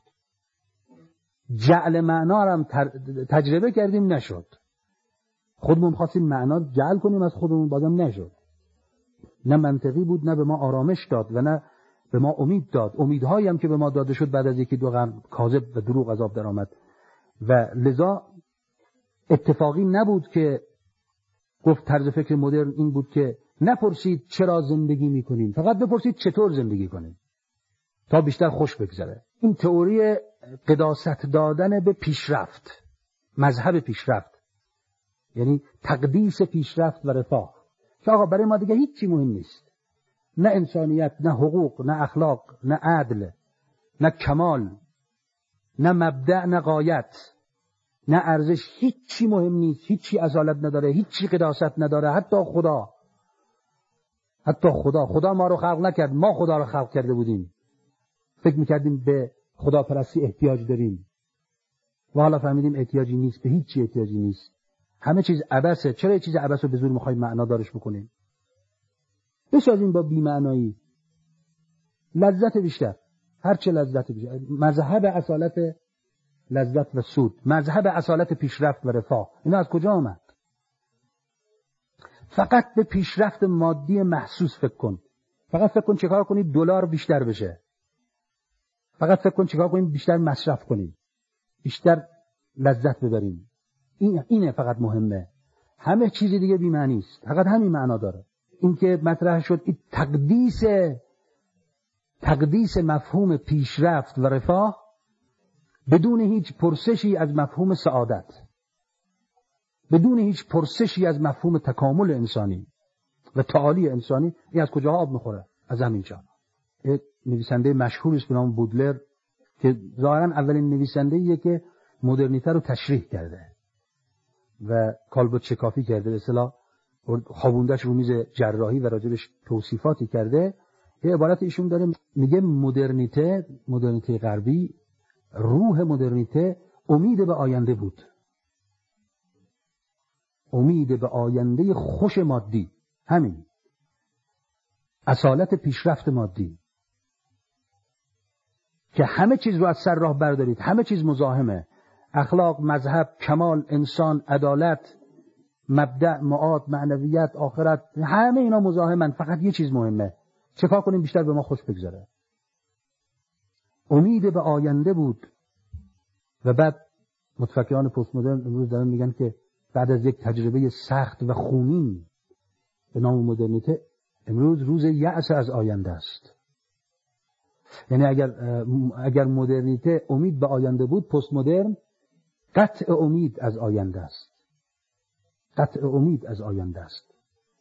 جعل معنا را هم تجربه کردیم، نشد. خودمون خواستیم معنا جعل کنیم از خودمون، بازم نشد. نه منطقی بود، نه به ما آرامش داد و نه به ما امید داد. امیدهایی هم که به ما داده شد بعد از یکی دو قرن کاذب و دروغ از آب در آمد و لذا اتفاقی نبود که گفت طرز فکر مدرن این بود که نپرسید چرا زندگی میکنیم، فقط بپرسید چطور زندگی کنیم تا بیشتر خوش بگذره. این تئوری قداست دادن به پیشرفت، مذهب پیشرفت، یعنی تقدیس پیشرفت و رفاه، که آقا برای ما دیگه هیچی مهم نیست، نه انسانیت، نه حقوق، نه اخلاق، نه عدل، نه کمال، نه مبدأ، نه غایت، نه ارزش، هیچی مهم نیست، هیچی اصالت نداره، هیچی قداست نداره. حتی خدا ما رو خلق نکرد، ما خدا رو خلق کرده بودیم. فکر میکردیم به خداپرستی احتیاج داریم و حالا فهمیدیم احتیاجی نیست، به هیچی احتیاجی نیست. همه چیز عبثه. چرا یه چیز عبث رو به زور میخوایم معنا دارش بکنیم؟ بسازیم با بی معنایی لذت بیشتر، هرچه لذت بیشتر. مذهب اصالت لذت و سود، مذهب اصالت پیشرفت و رفاه، اینا از کجا آمد؟ فقط به پیشرفت مادی محسوس فکر کن. فقط فکر کن چیکار کنی دلار بیشتر بشه. فقط فکر کن چیکار کنیم بیشتر مصرف کنیم، بیشتر لذت ببریم. اینه فقط مهمه. همه چیز دیگه بی معنی است. فقط همین معنا داره. این که مطرح شد، این تقدیس مفهوم پیشرفت و رفاه بدون هیچ پرسشی از مفهوم سعادت، بدون هیچ پرسشی از مفهوم تکامل انسانی و تعالی انسانی. این از کجا آب میخوره؟ از همینجا. یک نویسنده مشهوری است به نام بودلر که ظاهرا اولین نویسنده‌ایه که مدرنیته رو تشریح کرده و کالبد شکافی کرده، به اصطلاح خوابوندش رو میز جراحی و راجبش توصیفاتی کرده. یه عبارت ایشون داره، میگه مدرنیته غربی، روح مدرنیته امید به آینده بود، امید به آینده خوش مادی، همین اصالت پیشرفت مادی، که همه چیز رو از سر راه بردارید، همه چیز مزاحمه، اخلاق، مذهب، کمال، انسان، عدالت، مبدأ، معاد، معنویت، آخرت، همه اینا مزاحمن، فقط یه چیز مهمه، چیکار کنیم بیشتر به ما خوش بگذره. امید به آینده بود. و بعد متفکران پست مدرن امروز دارن میگن که بعد از یک تجربه سخت و خونین به نام مدرنیته، امروز روز یأس از آینده است. یعنی اگر مدرنیته امید به آینده بود، پست مدرن قطع امید از آینده است. قطع امید از آینده است.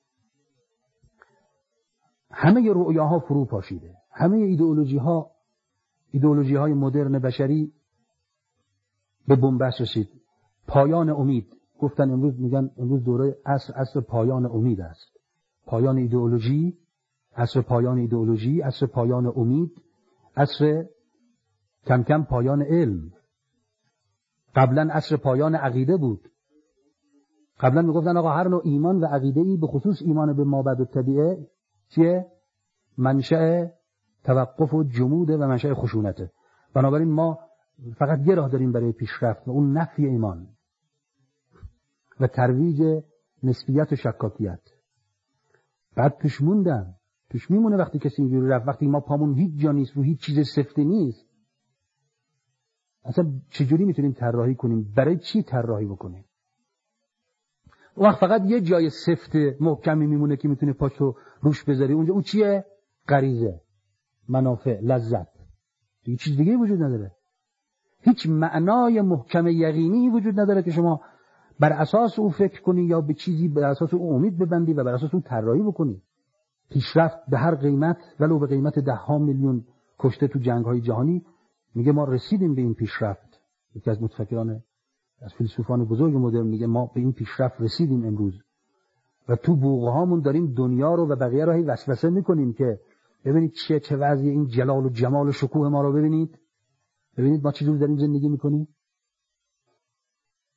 همه رؤیاها فرو پاشیده، همه ایدئولوژی های مدرن بشری به بنبست رسید. پایان امید. گفتن امروز دوره عصر پایان امید است. پایان ایدئولوژی، عصر پایان ایدئولوژی، عصر پایان امید، عصر کم کم پایان علم. قبلا عصر پایان عقیده بود. قبلا میگفتن آقا هر نوع ایمان و عقیده‌ای، به خصوص ایمان به مابعد الطبیعه، چیه؟ منشأ توقف و جمود و منشأ خشونته. بنابراین ما فقط یه راه داریم برای پیشرفت و اون نفی ایمان و ترویج نسبیت و شکاکیت. بعد پیش میمونه وقتی کسی اینجوری رفت، وقتی ما پامون هیچ جا نیست، رو هیچ چیز سفته نیست، اصلا چجوری میتونیم طراحی کنیم؟ برای چی طراحی بکنیم؟ اون وقت فقط یه جای سفت محکمی میمونه که میتونه پاشو روش بذاری، اونجا اون چیه؟ غریزه، منافع، لذت. دیگه چیز دیگه وجود نداره. هیچ معنای محکم یقینی وجود نداره که شما بر اساس او فکر کنی یا به چیزی بر اساس او امید ببندی و بر اساس او طراحی بکنی. پیشرفت به هر قیمت، ولو به قیمت 10 میلیون کشته تو جنگ‌های جهانی، میگه ما رسیدیم به این پیشرفت. یکی از متفکران، از فیلسوفان بزرگ مدرن میگه ما به این پیشرفت رسیدیم امروز و تو بوقهامون داریم دنیا رو و بقیه رو هی وسوسه میکنیم که ببینید چه وضعیه، این جلال و جمال و شکوه ما رو ببینید ما چجور داریم زندگی میکنیم.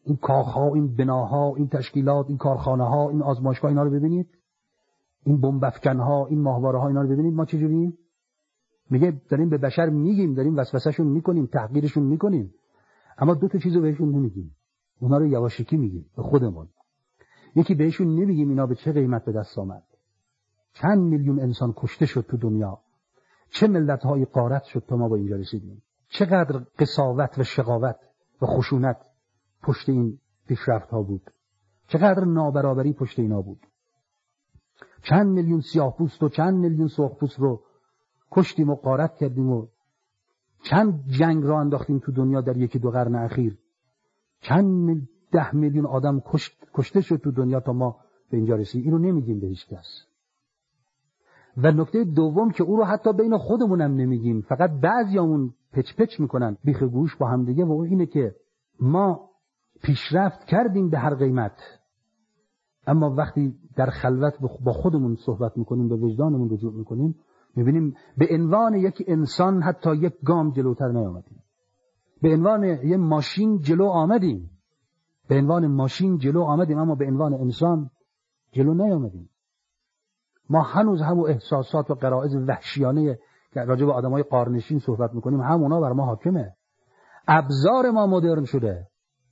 این کاخها، این بناها، این تشکیلات، این کارخانه‌ها، این آزمایشگاه، اینا رو ببینید، این بمب افکن‌ها، این ماهواره‌ها، اینا رو ببینید ما چجوریم. میگه داریم به بشر میگیم، داریم وسوسه‌شون میکنیم، تحقیرشون میکنیم، اما دو تا چیزو بهشون نمیگیم. اونا رو یواشکی میگیم به خودمون. یکی بهشون نمیگیم اینا به چه قیمت به دست آمد. چند میلیون انسان کشته شد تو دنیا، چه ملت‌های غارت شد تا ما با اینجا رسیدیم، چقدر قساوت و شقاوت و خشونت پشت این پیشرفت‌ها بود، چقدر نابرابری پشت اینا بود. چند میلیون سیاه‌پوست و چند میلیون سرخپوست رو کشتیم و غارت کردیم و چند جنگ را انداختیم تو دنیا در یکی دو قرن اخیر. چند 10 میلیون آدم کشته شد تو دنیا تا ما به اینجا رسیدیم. اینو نمیگیم به هیچ کس. و نکته دوم که او رو حتی بین خودمونم نمیگیم، فقط بعضیامون پچ پچ میکنن بیخ گوش با هم دیگه، و اون اینه که ما پیشرفت کردیم به هر قیمت، اما وقتی در خلوت با خودمون صحبت میکنیم، به وجدانمون رجوع میکنیم، میبینیم به عنوان یک انسان حتی یک گام جلوتر نیامدیم. به عنوان یک ماشین جلو آمدیم، به عنوان ماشین جلو آمدیم، اما به عنوان انسان جلو نیامدیم. ما هنوز همون احساسات و غرایز وحشیانه که راجع به آدمای غارنشین صحبت میکنیم، همونا بر ما حاکمه. ابزار ما مدرن شده،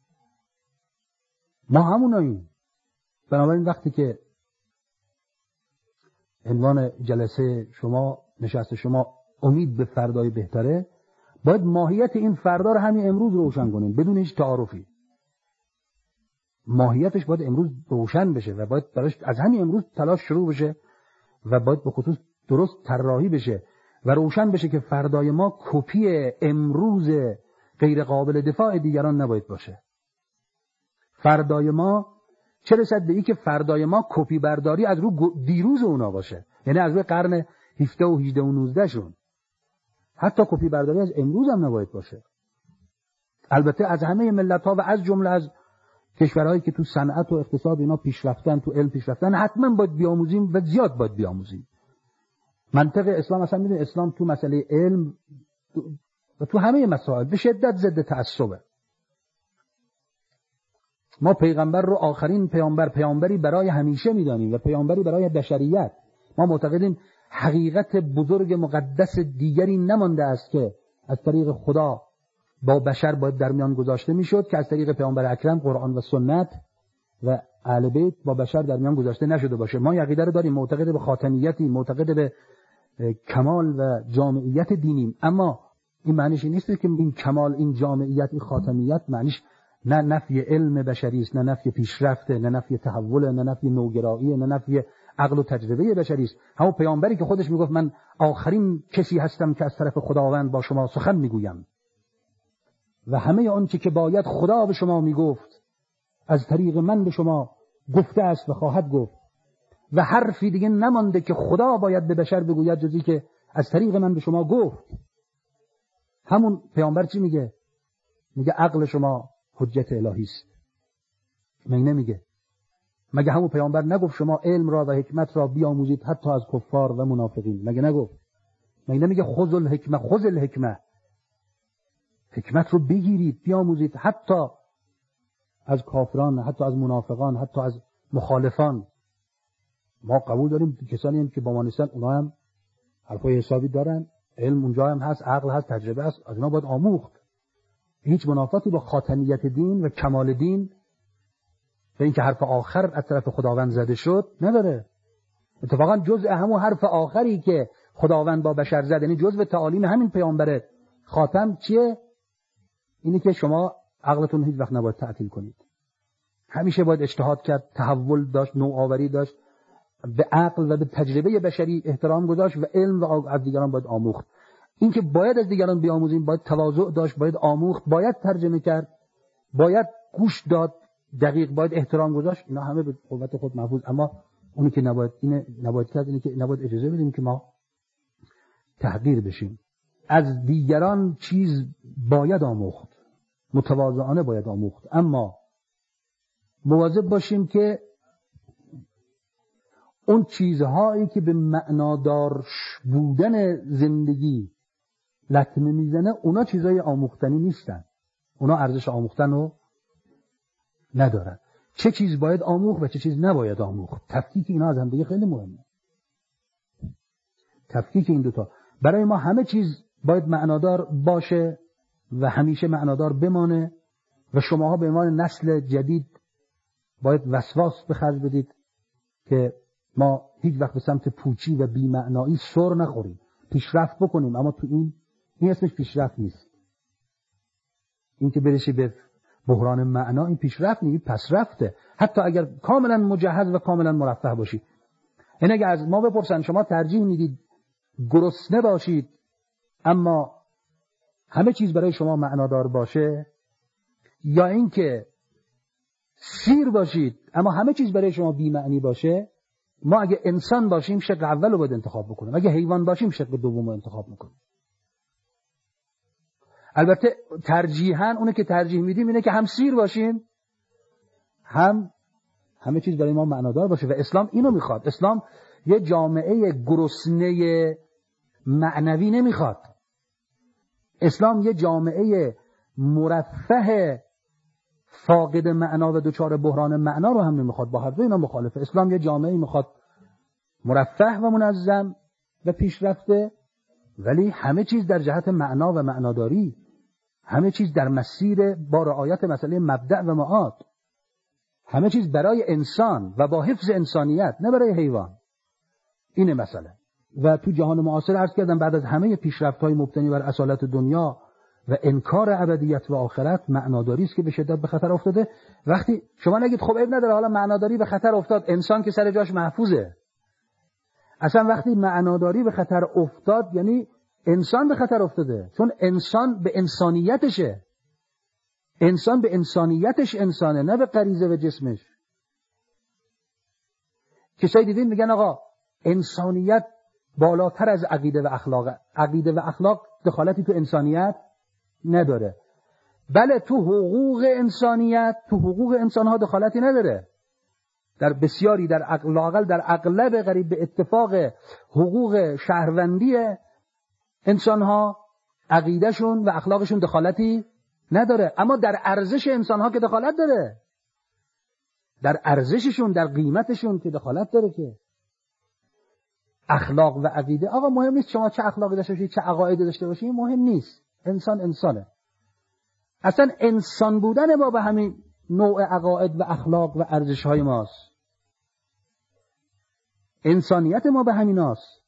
ما هموناییم. بنابراین وقتی که عنوان جلسه شما، نشست شما امید به فردای بهتره، باید ماهیت این فردا رو همین امروز روشن کنیم بدون هیچ تعارفی. ماهیتش باید امروز روشن بشه و باید براش از همین امروز تلاش شروع بشه و باید به خصوص درست طراحی بشه و روشن بشه که فردای ما کپی امروز غیر قابل دفاع دیگران نباید باشه. فردای ما چه رسد به این که فردای ما کپی برداری از رو دیروز اونا باشه، یعنی از روی قرن 17 و 18 و 19 شون. حتی کپی برداری از امروز هم نباید باشه. البته از همه ملت‌ها و از جمله از کشورهایی که تو صنعت و اقتصاد اینا پیشرفتن، تو علم پیشرفتن، حتما باید بیاموزیم و زیاد باید بیاموزیم. منطق اسلام اصلا میدونید، اسلام تو مسئله علم و تو همه مسائل به شدت ضد تعصبه. ما پیغمبر رو آخرین پیامبری برای همیشه میدانیم و پیامبری برای بشریت. ما معتقدیم حقیقت بزرگ مقدس دیگری نمانده است که از طریق خدا با بشر باید در میان گذاشته میشد که از طریق پیامبر اکرم، قرآن و سنت و اهل بیت با بشر در میان گذاشته نشده باشه. ما عقیده رو داریم، معتقد به خاتمیتی، معتقد به کمال و جامعیت دینیم، اما این معنیش نیست که این کمال، این جامعیت، این خاتمیت معنیش نه نفی علم بشری است، نه نفی پیشرفته، نه نفی تحول، نه نفی نوگرایی، نه نفی عقل و تجربه بشری است. همون پیامبری که خودش میگفت من آخرین کسی هستم که از طرف خداوند با شما سخن میگویم و همه آنچه که باید خدا به شما میگفت از طریق من به شما گفته است و خواهد گفت و حرفی دیگه نمانده که خدا باید به بشر بگوید جزی که از طریق من به شما گفت. همون پیامبر چی میگه؟ میگه عقل شما حجت الهی است. مگه نمیگه؟ مگه همون پیامبر نگفت شما علم را و حکمت را بیاموزید حتی از کفار و منافقین؟ مگه نگفت؟ مگه نمیگه خذ الحکمه، حکمت رو بگیرید بیاموزید حتی از کافران، حتی از منافقان، حتی از مخالفان. ما قبول داریم کسانی هم که با ما نیستن، اونا هم حرفای حسابی دارن، علم اونجا هم هست، عقل هست، تجربه هست، از اونا باید آموخت. هیچ منافاتی با خاتمیت دین و کمال دین و اینکه حرف آخر از طرف خداوند زده شد نداره. اتفاقا جزء همون حرف آخری که خداوند با بشر زد، یعنی جزء تعالیم همین پیامبر خاتم چیه؟ اینی که شما عقلتون هیچ وقت نباید تعطیل کنید. همیشه باید اجتهاد کرد، تحول داشت، نوآوری داشت، به عقل و به تجربه بشری احترام گذاشت و علم و از دیگران باید آموخت. این که باید از دیگران بیاموزیم، باید تواضع داشت، باید آموخت، باید ترجمه کرد، باید گوش داد، دقیق باید احترام گذاشت. اینا همه به قوت خود محفوظ. اما اونی که نباید کرد اینه که نباید اجازه بدیم که ما تحقیر بشیم. از دیگران چیز باید آموخت، متواضعانه باید آموخت، اما مواظب باشیم که اون چیزهایی که به معنادار بودن زندگی لطمه میزنه، اونا چیزهای آموختنی نیستن. اونا ارزش آموختن رو ندارد. چه چیز باید آموخت و چه چیز نباید آموخت. تفکیک اینا از هم دیگه خیلی مهمه. تفکیک این دوتا. برای ما همه چیز باید معنادار باشه و همیشه معنادار بمانه و شماها به عنوان نسل جدید باید وسواس به خرج بدید که ما هیچ وقت به سمت پوچی و بی‌معنایی سر نخوریم. پیشرفت بکنیم، اما تو این اسمش پیشرفت نیست. این که برسی به بحران معنا، این پیشرفت نیست، پسرفته. حتی اگر کاملا مجهز و کاملا مرفه باشید. این اگر از ما بپرسن شما ترجیح میدید گرسنه باشید اما همه چیز برای شما معنادار باشه، یا اینکه سیر باشید اما همه چیز برای شما بی‌معنی باشه؟ ما اگه انسان باشیم شق اول رو باید انتخاب بکنیم، اگه حیوان باشیم شق دوم رو انتخاب میکنیم. البته ترجیحاً اونه که ترجیح میدیم اینه که هم سیر باشیم هم همه چیز برای ما معنادار باشه و اسلام اینو میخواد. اسلام یه جامعه گرسنه معنوی نمیخواد. اسلام یه جامعه مرفه فاقد معنا و دچار بحران معنا رو هم نمیخواد. با هر دو اینا مخالفه. اسلام یه جامعه میخواد مرفه و منظم و پیشرفته، ولی همه چیز در جهت معنا و معناداری، همه چیز در مسیر با رعایت مسئله مبدأ و معاد، همه چیز برای انسان و با حفظ انسانیت، نه برای حیوان. اینه مسئله. و تو جهان معاصر عرض کردم بعد از همه پیشرفت‌های مبتنی بر اصالت دنیا و انکار ابدیت و آخرت، معناداری است که به شدت به خطر افتاده. وقتی شما نگید خب عیب نداره حالا معناداری به خطر افتاد، انسان که سر جاش محفوظه. اصلا وقتی معناداری به خطر افتاد یعنی انسان به خطر افتاده، چون انسان به انسانیتشه. انسان به انسانیتش انسانه، نه به غریزه و جسمش. کسایی دیدین میگن آقا انسانیت بالاتر از عقیده و اخلاق. عقیده و اخلاق دخالتی تو انسانیت نداره. بله تو حقوق انسانیت، تو حقوق انسانها دخالتی نداره. در بسیاری، در لااقل در اغلب قریب به اتفاق حقوق شهروندی انسانها عقیدهشون و اخلاقشون دخالتی نداره، اما در ارزش انسانها که دخالت داره. در ارزششون، در قیمتشون که دخالت داره. که اخلاق و عقیده آقا مهم نیست شما چه اخلاقی داشته باشید، چه عقایدی داشته باشید، مهم نیست. انسان انسانه. اصلا انسان بودن ما به همین نوع عقاید و اخلاق و ارزش‌های ماست. انسانیت ما به همیناست.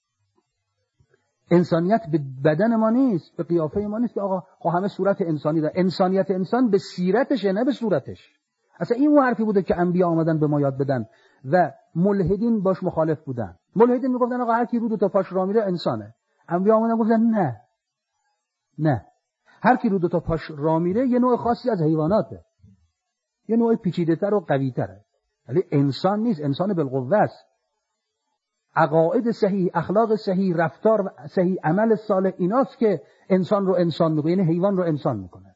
انسانیت به بدن ما نیست، به قیافه ما نیست که آقا خب همه صورت انسانی داره. انسانیت انسان به سیرتشه، نه به صورتش. اصلا این حرفی بوده که انبیا آمدن به ما یاد بدن و ملحدین باش مخالف بودن. ملحدین میگفتن آقا هر کی رو دو تا پاش راه میره انسانه. انبیا آمدن گفتن نه. هر کی رو دو تا پاش راه میره یه نوع خاصی از حیواناته. یه نوع پیچیده‌تر و قوی‌تره. ولی انسان نیست، انسان بالقوه است. عقاید صحیح، اخلاق صحیح، رفتار صحیح، عمل صالح ایناست که انسان رو انسان میکنه، یعنی حیوان رو انسان میکنه.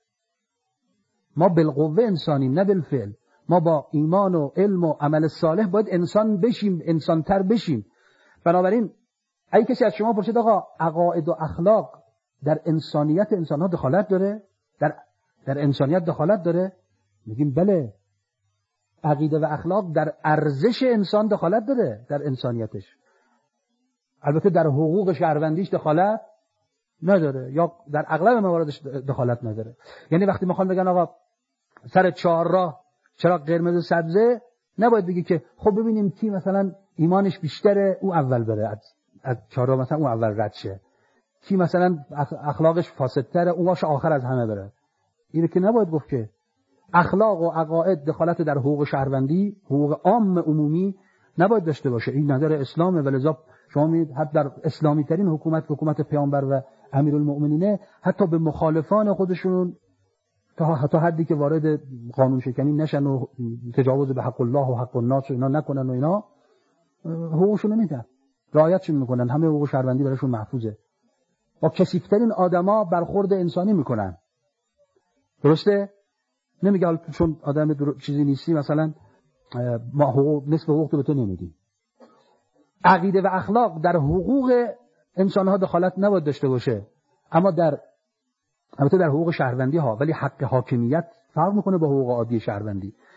ما بالقوه انسانیم، نه بالفعل. ما با ایمان و علم و عمل صالح باید انسان بشیم، انسانتر بشیم. بنابراین اگه کسی از شما پرسید آقا عقاید و اخلاق در انسانیت انسان‌ها دخالت داره؟ در انسانیت دخالت داره؟ میگیم بله. عقیده و اخلاق در ارزش انسان دخالت داره، در انسانیتش. البته در حقوق شهروندیش دخالت نداره، یا در اغلب مواردش دخالت نداره. یعنی وقتی میخوان بگن آقا سر چهارراه چراغ قرمز سبزه، نباید بگی که خب ببینیم کی مثلا ایمانش بیشتره او اول بره از چهارراه، مثلا او اول رد شه. کی مثلا اخلاقش فاسدتره او باشه آخر از همه بره. اینو که نباید گفت. که اخلاق و عقاید دخالت در حقوق شهروندی، حقوق عام عمومی نباید داشته باشه. این نظر اسلامه. ولذا شما می‌بینید حتی در اسلامی ترین حکومت پیامبر و امیرالمؤمنین، حتی به مخالفان خودشون تا حدی که وارد قانون شکنی نشن و تجاوز به حق الله و حق الناس و اینا نکنن و اینا، حقوقشون رو میدن، رعایتشون میکنن، همه حقوق شهروندی براشون محفوظه. با کثیف‌ترین آدما برخورد انسانی میکنن. درسته؟ نمیگه چون آدم چیزی نیستی مثلا ما حقوق نصف حقوق تو به تو نمیدیم. عقیده و اخلاق در حقوق انسان‌ها دخالت نباید داشته باشه، اما البته در حقوق شهروندی ها. ولی حق حاکمیت فرق میکنه با حقوق عادی شهروندی.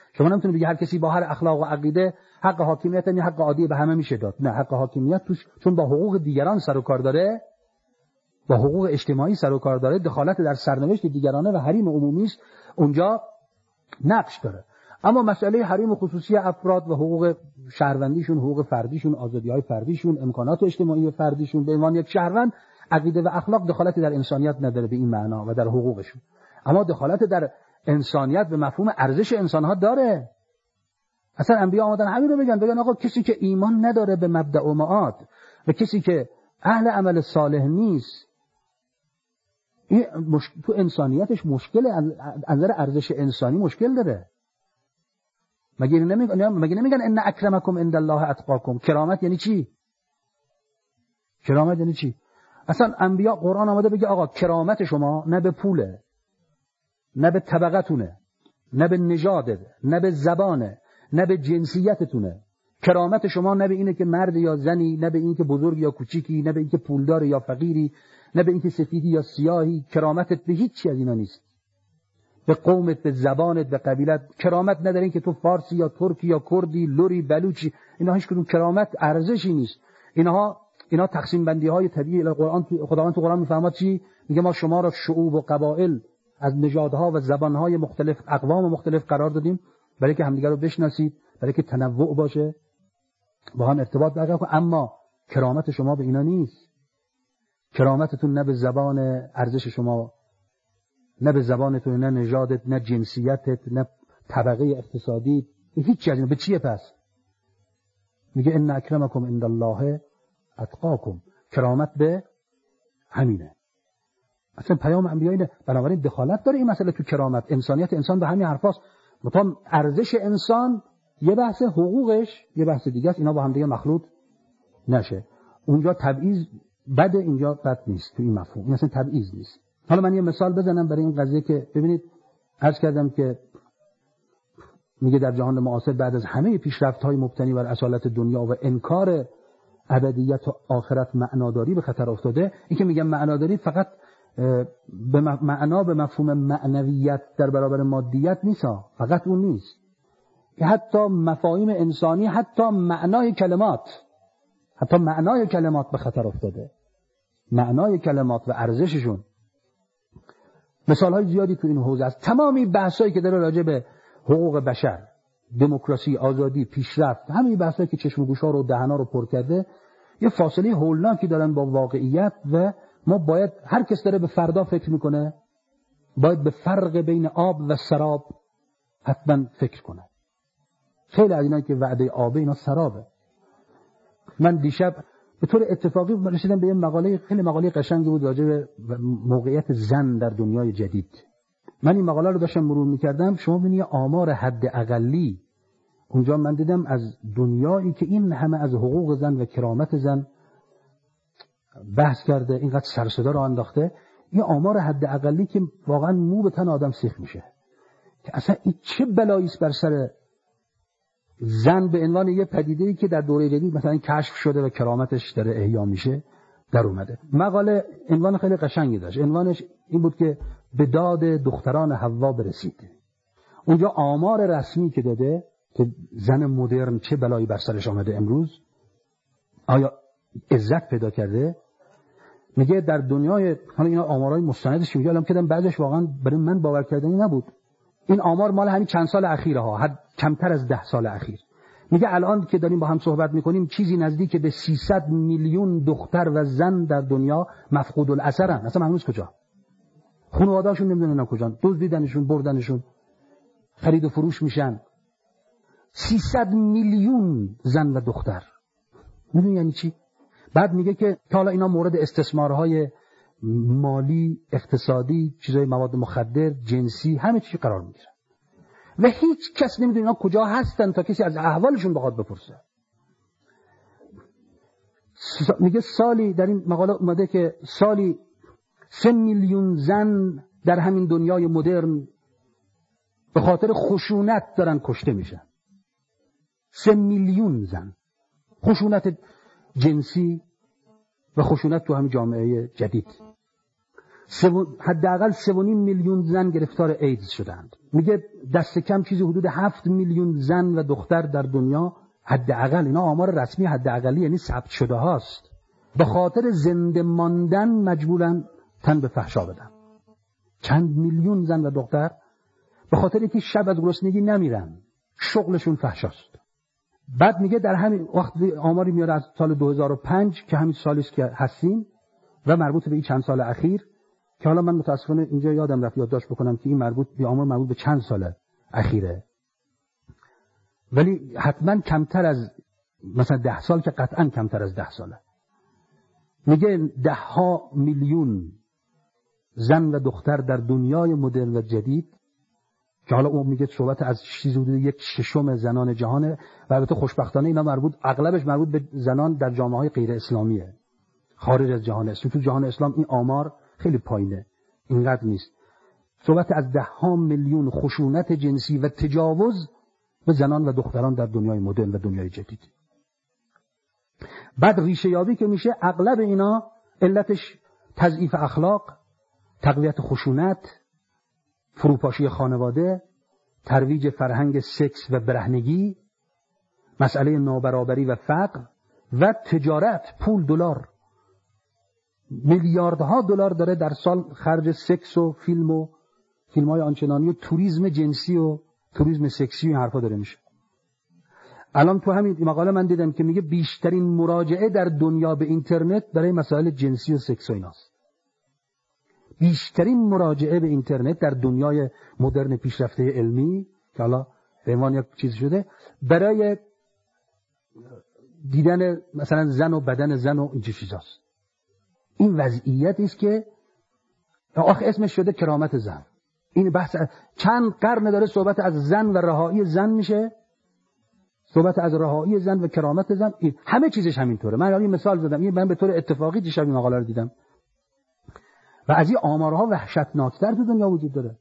شما نمیتونید بگی هر کسی با هر اخلاق و عقیده حق حاکمیت یعنی حق عادی به همه میشه داد. نه، حق حاکمیت توش چون با حقوق دیگران سر و کار داره، با حقوق اجتماعی سر و کار داره، دخالت در سرنوشت دیگرانه و حریم عمومی است، اونجا نقش داره. اما مسئله حریم خصوصی افراد و حقوق شهروندیشون، حقوق فردیشون، آزادی‌های فردیشون، امکانات اجتماعی فردیشون به عنوان یک شهروند، عقیده و اخلاق دخالتی در انسانیت نداره به این معنا و در حقوقشون. اما دخالت در انسانیت به مفهوم ارزش انسان‌ها داره. اصلا انبیا آمدن همین رو بگن آقا کسی که ایمان نداره به مبدأ و معاد و کسی که اهل عمل صالح نیست، این تو انسانیتش مشکل، از نظر ارزش انسانی مشکل داره. مگه نمیگن ان اکرمکم عند الله اتقاکم؟ کرامت یعنی چی؟ کرامت یعنی چی؟ اصلا انبیا قرآن آمده بگه آقا کرامت شما نه به پوله، نه به طبقتونه، نه به نژاده، نه به زبانه، نه به جنسیتتونه. کرامت شما نه به اینه که مرد یا زنی، نه به این که بزرگ یا کوچیکی، نه به این که پولدار یا فقیری، نه به این که سفیدی یا سیاهی. کرامتت به هیچ چیز از اینا نیست. به قومت، به زبانت، به قبیلت کرامت نداره. این که تو فارسی یا ترکی یا کردی، لوری، بلوچی، اینا هیچ کدوم کرامت ارزشی نیست. اینا تقسیم بندی های طبیعی قرآن. خداوند تو قرآن میفرماد چی؟ میگه ما شما را شعوب و قبایل از نژادها و زبانهای مختلف، اقوام مختلف قرار دادیم برای که همدیگر رو بشناسید، برای که تنوع باشه، با هم ارتباط برقرار کنید. اما کرامت شما به اینا نیست. کرامتتون نه به زبان ارزش شما، نه به زبانتون، نه نژادت، نه جنسیتت، نه طبقه اقتصادی، هیچ چیزی. به چیه پس؟ میگه ان اکرمکم عند الله اتقاکم. کرامت به همینه. اصلا پیام انبیاء اینه. بنابراین دخالت داره این مسئله تو کرامت. انسانیت انسان به همین حرفاست. مثلا ارزش انسان یه بحث، حقوقش یه بحث دیگه است. اینا با هم دیگه مخلوط نشه. اونجا تبعیض بده، اینجا بد نیست. تو این مفهوم این اصلا تبعیض نیست. حالا من یه مثال بزنم برای این قضیه که ببینید. عرض کردم که میگه در جهان معاصر بعد از همه پیشرفت‌های مبتنی بر اصالت دنیا و انکار ابدیت و آخرت معناداری به خطر افتاده. این که میگم معناداری فقط به معنا به مفهوم معنویت در برابر مادیت نیست، فقط اون نیست. حتی مفاهیم انسانی، حتی معنای کلمات به خطر افتاده. معنای کلمات و ارزششون. مثال‌های زیادی تو این حوزه است. تمامی بحثایی که داره راجع به حقوق بشر، دموکراسی، آزادی، پیشرفت، همین بحثایی که چشم و گوش‌ها رو، دهن‌ها رو پر کرده، یه فاصله هولناکی دارن با واقعیت و ما باید، هر کس داره به فردا فکر میکنه، باید به فرق بین آب و سراب حتما فکر کنه. خیلی از اینا که وعده آبه، اینا سرابه. من دیشب به طور اتفاقی رسیدم به یه مقاله، خیلی مقاله قشنگی بود راجع به موقعیت زن در دنیای جدید. من این مقاله رو داشتم مرور میکردم. شما ببینید آمار حد اقلی اونجا من دیدم از دنیایی که این همه از حقوق زن و کرامت زن بحث کرده، اینقدر سر و صدا رو انداخته، این آمار حد اقلی که واقعا مو به تن آدم سیخ میشه که اصلا این چه بلایی است بر سر زن به عنوان یه پدیده‌ای که در دوره جدید مثلا کشف شده و کرامتش داره احیا میشه در اومده. مقاله عنوان خیلی قشنگی داشت. عنوانش این بود که به داد دختران حوا برسید. اونجا آمار رسمی که داده که زن مدرن چه بلایی بر سرش آمده امروز، آیا عزت پیدا کرده، میگه در دنیای، حالا اینا آمارای مستندش میگه، الان کردم بعضش واقعا برای من باور کردنی نبود. این آمار مال همین چند سال اخیره ها، کمتر از 10 سال اخیر. میگه الان که داریم با هم صحبت میکنیم چیزی نزدیک به 300 میلیون دختر و زن در دنیا مفقود الاثرن. اصلا هنوز کجا؟ خانواده‌هاشون نمیدونن کجا، دزدیدنشون، بردنشون، خرید و فروش میشن. 300 میلیون زن و دختر. میدونی یعنی چی؟ بعد میگه که حالا اینا مورد استثمارهای مالی، اقتصادی، چیزای مواد مخدر، جنسی، همه چی قرار میگیرن و هیچ کس نمیدونه اینا کجا هستن تا کسی از احوالشون بخواد بپرسه. میگه سالی، در این مقاله اومده که سالی 3 میلیون زن در همین دنیای مدرن به خاطر خشونت دارن کشته میشن. 3 میلیون زن. خشونت جنسی و خشونت تو همین جامعه جدید. حداقل 3.5 میلیون زن گرفتار ایدز شدند. میگه دست کم چیزی حدود 7 میلیون زن و دختر در دنیا، حداقل اینا آمار رسمی حداقلی یعنی ثبت شده هاست، به خاطر زنده ماندن مجبورن تن به فحشا بدن. چند میلیون زن و دختر به خاطر اینکه شب از گرسنگی نمیرن، شغلشون فحشاست. بعد میگه در همین وقت آماری میاره از سال 2005 که همین سالی است که هستیم و مربوط به این چند سال اخیر، که حالا من متاسفانه اینجا یادم رفت یادداشت بکنم که این آمار مربوط به چند سال اخیره، ولی حتما کمتر از مثلا 10 سال که قطعا کمتر از 10 ساله. میگه 10 میلیون زن و دختر در دنیای مدرن و جدید، که حالا اون میگه صحبت از چیزی حدود 1/6 زنان جهانه و البته خوشبختانه اینا اغلبش مربوط به زنان در جامعه‌های غیر اسلامیه، خارج از جهان اسلام. تو جهان اسلام این آمار خیلی پایینه، اینقدر نیست. صحبت از 10 میلیون خشونت جنسی و تجاوز به زنان و دختران در دنیای مدرن و دنیای جدید. بعد ریشه یابی که میشه، اغلب اینا علتش تضعیف اخلاق، تقویت خشونت، فروپاشی خانواده، ترویج فرهنگ سکس و برهنگی، مسئله نابرابری و فقر و تجارت، پول، دلار. میلیاردها دلار داره در سال خرج سکس و فیلم‌های آنچنانی و توریسم جنسی و توریسم سکسی و این حرفا داره میشه. الان تو همین مقاله من دیدم که میگه بیشترین مراجعه در دنیا به اینترنت برای مسائل جنسی و سکس و ایناست. بیشترین مراجعه به اینترنت در دنیای مدرن پیشرفته علمی که حالا به عنوان یک چیز شده، برای دیدن مثلا زن و بدن زن و این چیزاست. این وضعیتی است که آخه اسمش شده کرامت زن. این بحث چند قرن داره صحبت از زن و رهایی زن میشه، صحبت از رهایی زن و کرامت زن، این همه چیزش همینطوره. من یه مثال زدم، من به طور اتفاقی دیشب این مقاله رو دیدم و از این آمارها وحشتناکتر تو دنیا وجود داره،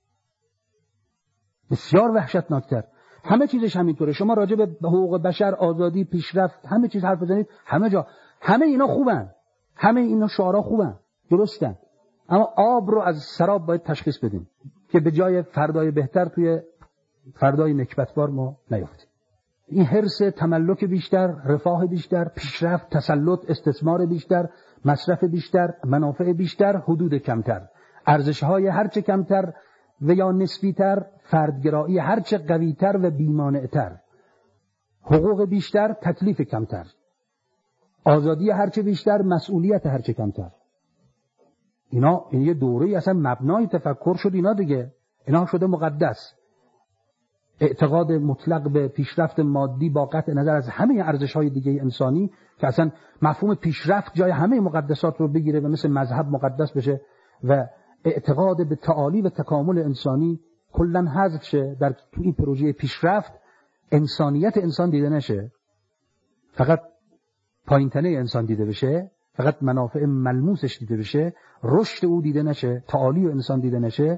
بسیار وحشتناکتر. همه چیزش همینطوره. شما راجع به حقوق بشر، آزادی، پیشرفت، همه چیز حرف بزنید، همه جا همه اینا خوبن، همه اینا شعارها خوبن، درستن، اما آب رو از سراب باید تشخیص بدیم که به جای فردای بهتر توی فردای نکبتبار ما نیفتیم. این حرص تملک بیشتر، رفاه بیشتر، پیشرفت، تسلط، استثمار بیشتر، مصرف بیشتر، منافع بیشتر، حدود کمتر، ارزش‌های هرچه کمتر و یا نسبی‌تر، فردگرایی هرچه قوی‌تر و بی‌مانع‌تر، حقوق بیشتر، تکلیف کمتر، آزادی هرچه بیشتر، مسئولیت هرچه کمتر. اینا این یه دوره‌ای اصلا مبنای تفکر شد اینا دیگه. اینا شده مقدس. اعتقاد مطلق به پیشرفت مادی با قطع نظر از همه ارزش‌های دیگه انسانی که اصلا مفهوم پیشرفت جای همه مقدسات رو بگیره و مثل مذهب مقدس بشه و اعتقاد به تعالی و تکامل انسانی کلاً حذف شه. در این پروژه پیشرفت انسانیت انسان دیده نشه، فقط پایین‌تنه انسان دیده بشه، فقط منافع ملموسش دیده بشه، رشد او دیده نشه، تعالی انسان دیده نشه،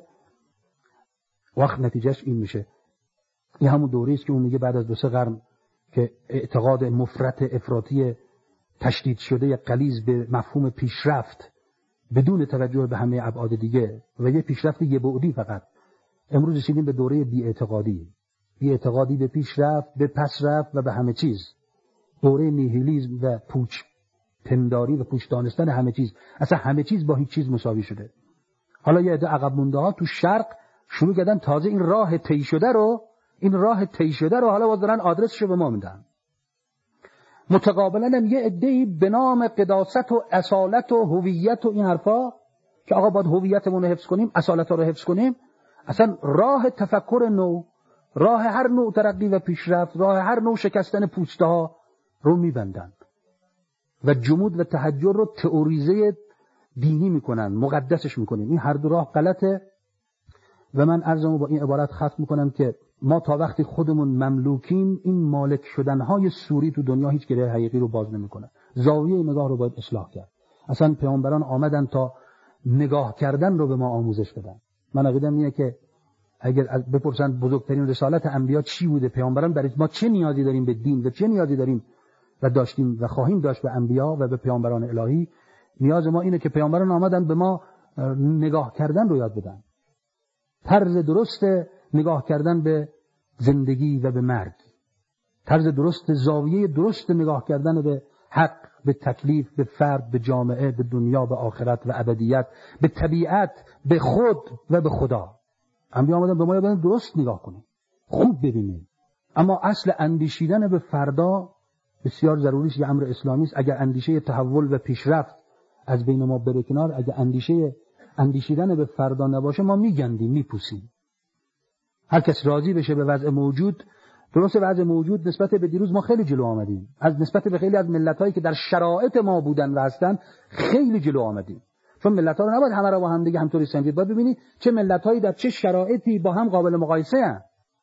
وقت نتیجهش این میشه. این همون دوره است که اون میگه بعد از 2-3 قرن که اعتقاد مفرط افراطی تشدید شده غلیظ به مفهوم پیشرفت بدون توجه به همه ابعاد دیگه و یه پیشرفت یه بعدی فقط. امروز رسیدیم به دوره بی‌اعتقادی به پیشرفت، به پسرفت و به همه چیز. دوره نیهیلیسم و پوچ پنداری و پوچ دانستن همه چیز. اصلا همه چیز با هیچ چیز مساوی شده. حالا یه عده عقب مونده ها تو شرق شروع کردن تازه این راه طی شده رو حالا باز دارن آدرسشو به ما میدن. متقابلا هم یه عده‌ای به نام قداست و اصالت و هویت و این حرفا که آقا باید هویتمون رو حفظ کنیم، اصالت رو حفظ کنیم، اصلا راه تفکر نو، راه هر نوع ترقی و پیشرفت، راه هر نوع شکستن پوسته ها رو میبندن و جمود و تحجر رو تئوریزه دینی میکنن، مقدسش میکنن. این هر دو راه غلطه و من عرضمو با این عبارت ختم میکنم که ما تا وقتی خودمون مملوکیم این مالک شدنهای سوری تو دنیا هیچ گره حقیقی رو باز نمیکنه. زاویه نگاه رو باید اصلاح کرد. اصلا پیامبران آمدن تا نگاه کردن رو به ما آموزش بدن. من عقیدم اینه که اگر بپرسن بزرگترین رسالت انبیا چی بوده، پیامبران برای ما چه نیازی داریم به دین و چه نیازی داریم و داشتیم و خواهیم داشت به انبیا و به پیامبران الهی، نیاز ما اینه که پیامبران آمدن به ما نگاه کردن رو یاد بدن، طرز درست نگاه کردن به زندگی و به مرگ، طرز درست، زاویه درست نگاه کردن به حق، به تکلیف، به فرد، به جامعه، به دنیا، به آخرت و ابدیت، به طبیعت، به خود و به خدا. انبیا آمدن به ما یادن درست نگاه کنیم، خوب ببینیم. اما اصل اندیشیدن به فردا بسیار ضروری است، یه امر اسلامی است. اگر اندیشه تحول و پیشرفت از بین ما بره کنار، اگر اندیشیدن به فردا نباشه، ما میگندیم، میپوسیم. هر کس راضی بشه به وضع موجود، درست وضع موجود نسبت به دیروز ما خیلی جلو آمدیم، از نسبت به خیلی از ملت‌هایی که در شرایط ما بودن و هستن خیلی جلو آمدیم. چون ملت‌ها رو نباید همه رو با هم دیگه همطوری سنجید، باید ببینی چه ملت‌هایی در چه شرایطی با هم قابل مقایسه هستند،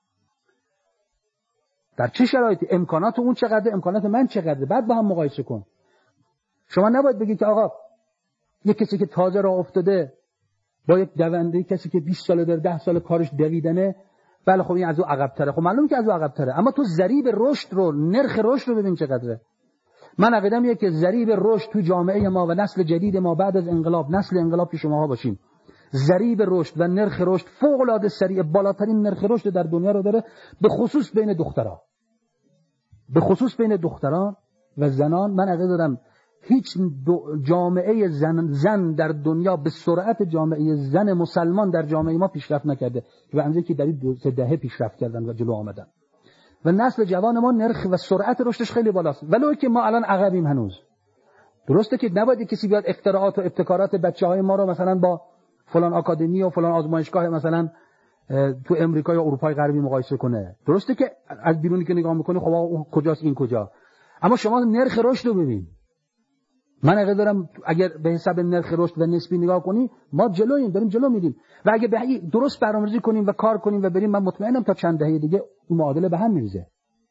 در چه شرایطی، امکانات اون چقدر، امکانات من چقدر، بعد با هم مقایسه کن. شما نباید بگید که آقا یک کسی که تازه راه افتاده با یک دونده، کسی که 20 سال در 10 سال کارش دویدنه، بله خب این از او عقب‌تره، خب معلومه که از او عقب‌تره، اما تو ضریب رشد رو، نرخ رشد رو ببین چقدره. من عقیدم اینه که ضریب رشد تو جامعه ما و نسل جدید ما بعد از انقلاب، نسل انقلاب که شماها باشین، ضریب رشد و نرخ رشد فوق‌العاده سریع، بالاترین نرخ رشد در دنیا رو داره، به خصوص بین دخترها، به خصوص بین دختران و زنان. من عقیده دارم هیچ جامعه زن در دنیا به سرعت جامعه زن مسلمان در جامعه ما پیشرفت نکرده که به اندازه‌ای که در این 2 دهه پیشرفت کردن و جلو آمدن. و نسل جوان ما نرخ و سرعت رشدش خیلی بالاست، ولو که ما الان عقبیم هنوز. درسته که نباید کسی بیاد اختراعات و ابتکارات بچه‌های ما رو مثلا با فلان آکادمی و فلان آزمایشگاه مثلا تو امریکا یا اروپای غربی مقایسه کنه. درسته که از بیرونی که نگاه می‌کنی خب اون کجاست این کجا، اما شما نرخ رشد رو ببین. من عقیده دارم اگر به حساب نرخ رشد و نسبی نگاه کنی ما جلوییم، داریم جلو میریم، و اگه درست برنامه‌ریزی کنیم و کار کنیم و بریم، من مطمئنم تا چند دهه دیگه اون معادله به هم میریزه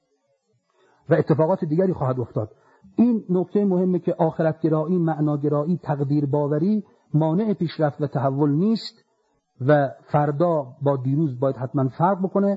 و اتفاقات دیگری خواهد افتاد. این نکته مهمه که آخرت‌گرایی، معناگرایی، تقدیر باوری مانع پیشرفت و تحول نیست و فردا با دیروز باید حتما فرق بکنه.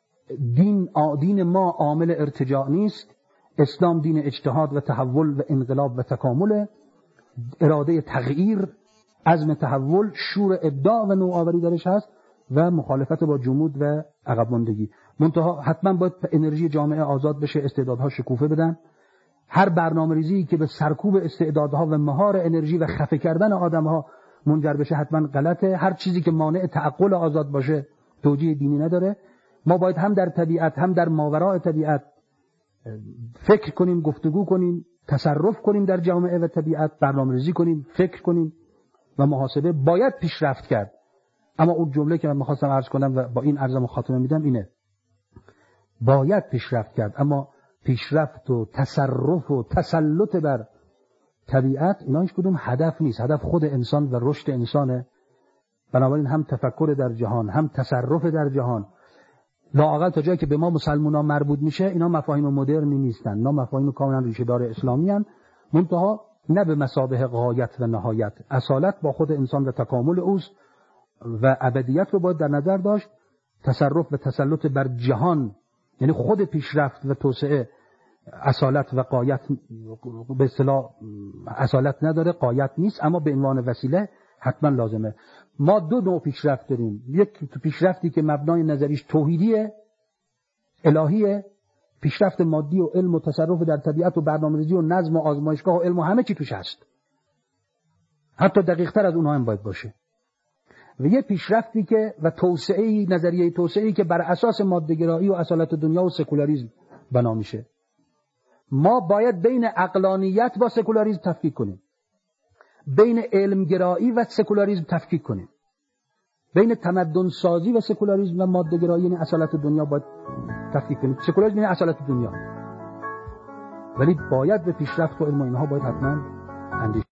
دین ما عامل ارتجاع نیست، اسلام دین اجتهاد و تحول و انقلاب و تکامل، اراده تغییر، عزم تحول، شور ابداع و نوآوری درش هست و مخالفت با جمود و عقب ماندگی. منتها حتما باید انرژی جامعه آزاد بشه، استعدادها شکوفه بدن. هر برنامه‌ریزی که به سرکوب استعدادها و مهار انرژی و خفه کردن آدم‌ها منجر بشه حتما غلطه. هر چیزی که مانع تعقل آزاد باشه توجیه دینی نداره. ما باید هم در طبیعت هم در ماوراء طبیعت فکر کنیم، گفتگو کنیم، تصرف کنیم در جامعه و طبیعت، برنامه‌ریزی کنیم، فکر کنیم و محاسبه. باید پیشرفت کرد. اما اون جمله که من می‌خواستم عرض کنم و با این عرضم خاتمه میدم اینه: باید پیشرفت کرد، اما پیشرفت و تصرف و تسلط بر طبیعت اینا هیچ کدوم هدف نیست. هدف خود انسان و رشد انسانه. بنابراین هم تفکر در جهان، هم تصرف در جهان، لااقل تا جایی که به ما مسلمانان مربوط میشه، اینا مفاهیم مدرنی نیستن، اینا مفاهیم کاملا ریشه دار اسلامی ان، منتها نه به مثابه غایت و نهایت. اصالت با خود انسان و تکامل اوست و ابدیت رو باید در نظر داشت. تصرف و تسلط بر جهان یعنی خود پیشرفت و توسعه اصالت و غایت، به اصطلاح اصالت نداره، غایت نیست، اما به عنوان وسیله حتما لازمه. ما 2 نوع پیشرفت داریم: یک پیشرفتی که مبنای نظریش توحیدیه، الهیه، پیشرفت مادی و علم و تصرف در طبیعت و برنامه‌ریزی و نظم و آزمایشگاه و علم و همه چی توش هست، حتی دقیق‌تر از اونها هم باید باشه. و یه پیشرفتی که و توسعه‌ای، نظریه توسعه‌ای که بر اساس ماده‌گرایی و اصالت دنیا و سکولاریسم بنا میشه. ما باید بین عقلانیت با سکولاریسم تفکیک کنیم، بین علمگرایی و سکولاریسم تفکیک کنیم، بین تمدن سازی و سکولاریسم و ماده‌گرایی یعنی اصالت دنیا باید تفکیک کنیم. سکولاریسم یعنی اصالت دنیا، ولی باید به پیشرفت و علم و اینها باید حتما اندیشه